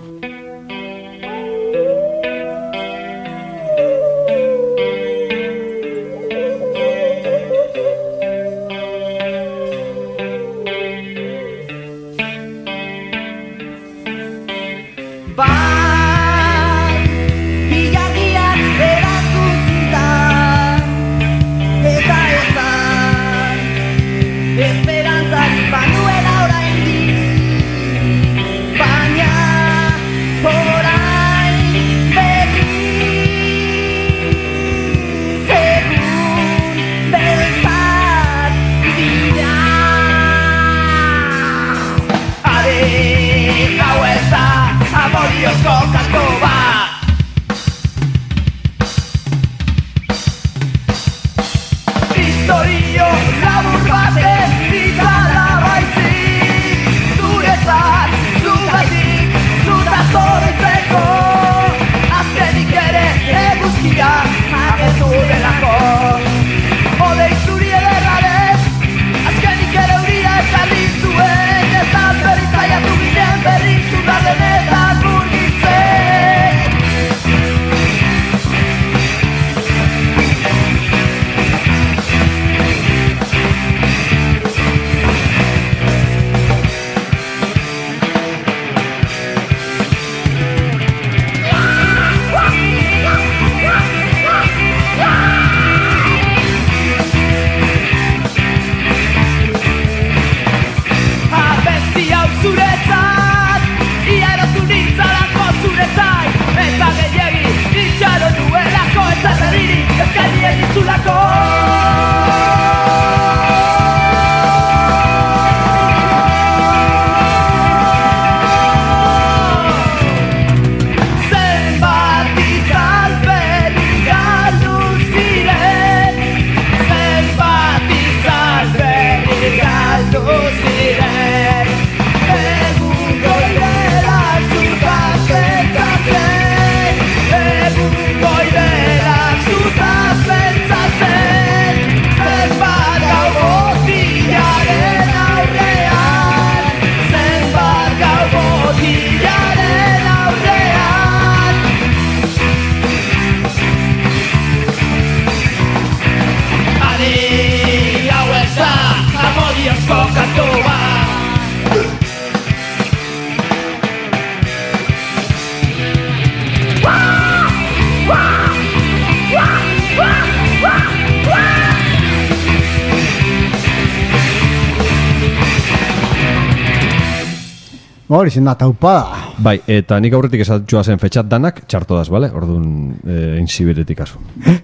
Hori zen da, taupada. Bai, eta nik aurretik esatxua zen fetxat danak, txartodaz, bale? Orduan, eh, inziberetik kasu.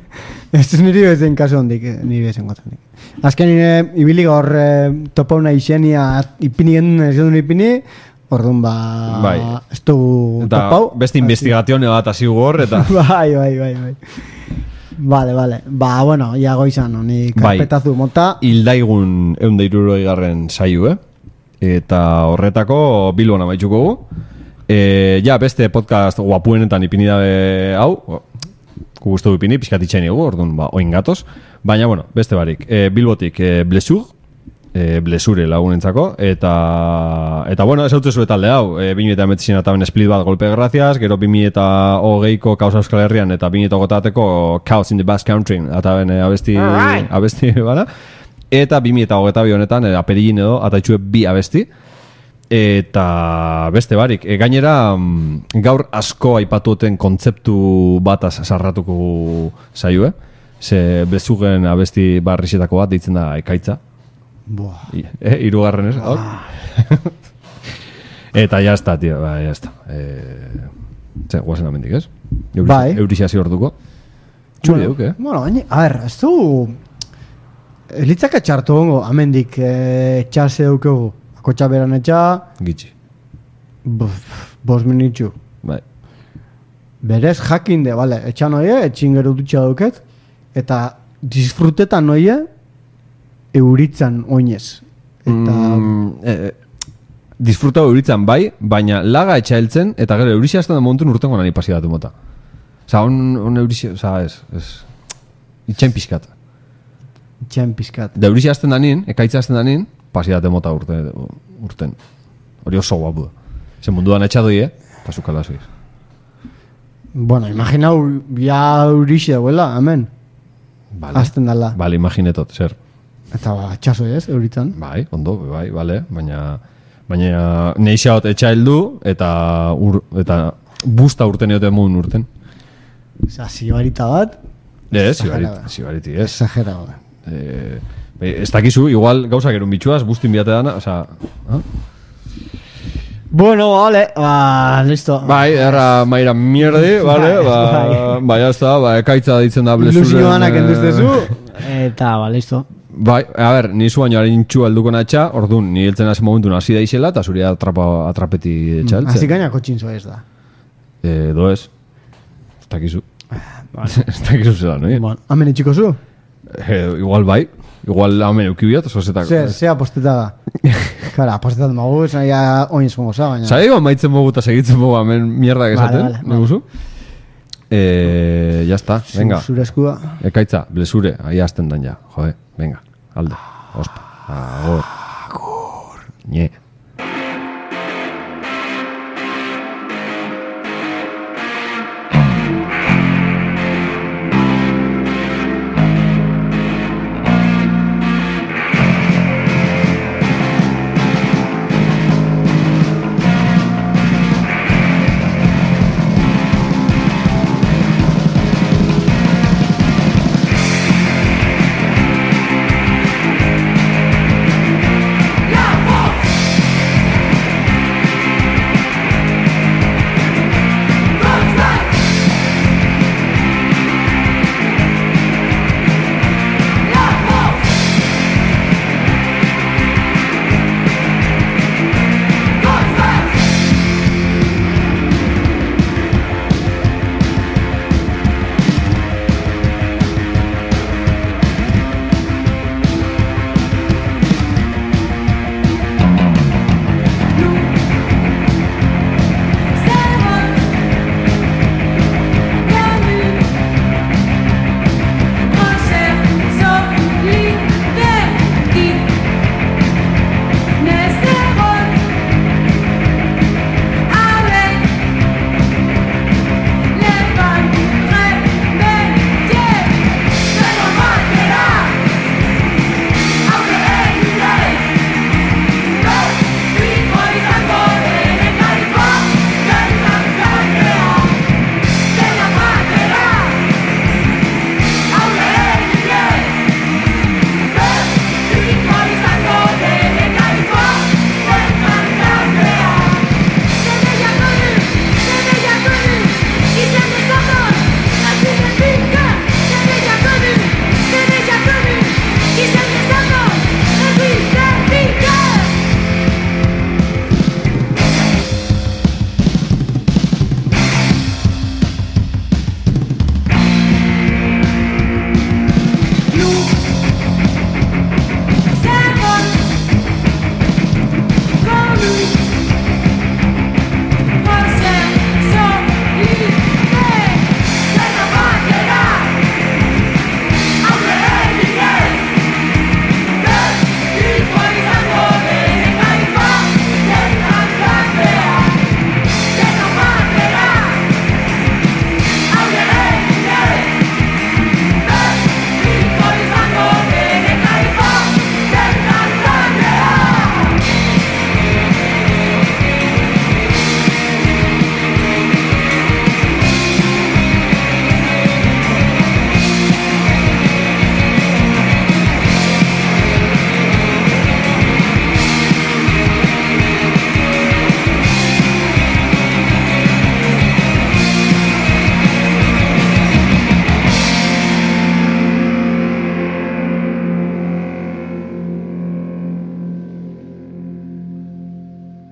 Ez ez niri bezen kasu hondik, niri bezen gotzen dik. Azken nire, ibili gaur eh, topa una izenia ipinien, ez dut ipini, orduan ba, bai. Ez du topau. Beste investigazioa bat hasi gor, eta... bai, bai, bai, bai. Vale, vale. Ba, bueno, ia goizan, honi karpetazu mota. Hildaigun eunda irurogei garren saio, eh? Eta horretako Bilbon amaitzuko gu. E, ja, beste podcast guapuenetan ipini dabe hau. Gustu ipini, pixkat itxaini gu, orduan, ba, oin gatoz. Baina, bueno, beste barik. E, Bilbotik e, Blesur, e, Blesure lagunentzako. Eta, eta bueno, ez hautu talde hau. E, bimi eta emetzizien eta ben split bat golpe gracias. Gero bimi eta hogeiko Kaos Euskal Herrian eta bimi eta gotateko Chaos in the Basque Country. Eta ben e, abesti, right. abesti, bala. Eta bimi eta hogeta bi honetan, e, aperigin edo, ataitxue bi abesti. Eta beste barik. E, gainera, gaur asko aipatuten kontzeptu bataz sarratuko zaio, eh? Ze bezugen abesti barrisetako bat deitzen da Ekaitza. Buah. I, eh, irugarren ez? Eta jazta, tio, ba, jazta. E, ze, guazen amendik, ez? Eurisi, bai. Eurisia ziortuko. Txuri bueno, duk, eh? Bueno, baina, a ver, ez du... Elitzaka txartu hongo, amendik e, txase dukugu. Akotxa beran etxa... Gitxi. Bos minitxu. Bai. berez jakin de, bale, etxan oie, etxin gero dutxa duket, eta disfrutetan oie, euritzan oinez. Eta... Mm, eh, disfruta euritzan bai, baina laga etxaeltzen, eta gero eurizia hasten da momentun urtengo nani pasi datu mota. Osa, on, on eurizia, osa, ez, ez, itxain pixkat. Itxain pixkat. Da eurizia hasten da nien, ekaitza hasten da nien, pasi datu mota urte, urten. Hori oso guapu da. Zer munduan etxadoi, eh? Eta zukala zoiz. Bueno, imaginau, ya eurixe dauela, hemen. Vale. Azten dala. Vale, imaginetot, zer. Eta ba, txaso ez, euritzan. Bai, ondo, bai, bale, baina... Baina neixaot etxa heldu, eta, ur, eta busta urten eote mun urten. Osa, zibarita bat. Ez, zibarit, zibariti, ez. Exagera bat. Eh, ez dakizu, igual gauza gerun bitxuaz, bustin biate dana, oza... ¿Ah? Bueno, vale, ba, listo. Bai, erra maira mierdi, vale, ba, ba, jazta, ba, ekaitza ditzen da blezuren... Ilusioanak enduztezu, eta, ba, listo. Bai, a ber, nizu baino harin txu alduko natxa, orduan, ni heltzen hasi momentu hasi da izela, eta zuri atrapa, atrapeti etxaltzen. Hasi gaina kotxintzo ez da. Eh, do ez. Ez dakizu. Ez dakizu zela, no? Bueno, hamen etxiko zu? Eh, igual bai, igual hamen eukibiat, oso zetako. Zer, zer aposteta da. Kara, aposteta magu, esan ya oin espongo za, baina... Zai, egon maitzen mogu eta segitzen mogu hamen mierda esaten, vale, vale, neguzu? Eh, ya está, venga. Zure eskua. Ekaitza, blesure, ahí hasten dan ja, jode, venga, alde, ospa, agor. Agor. Nye.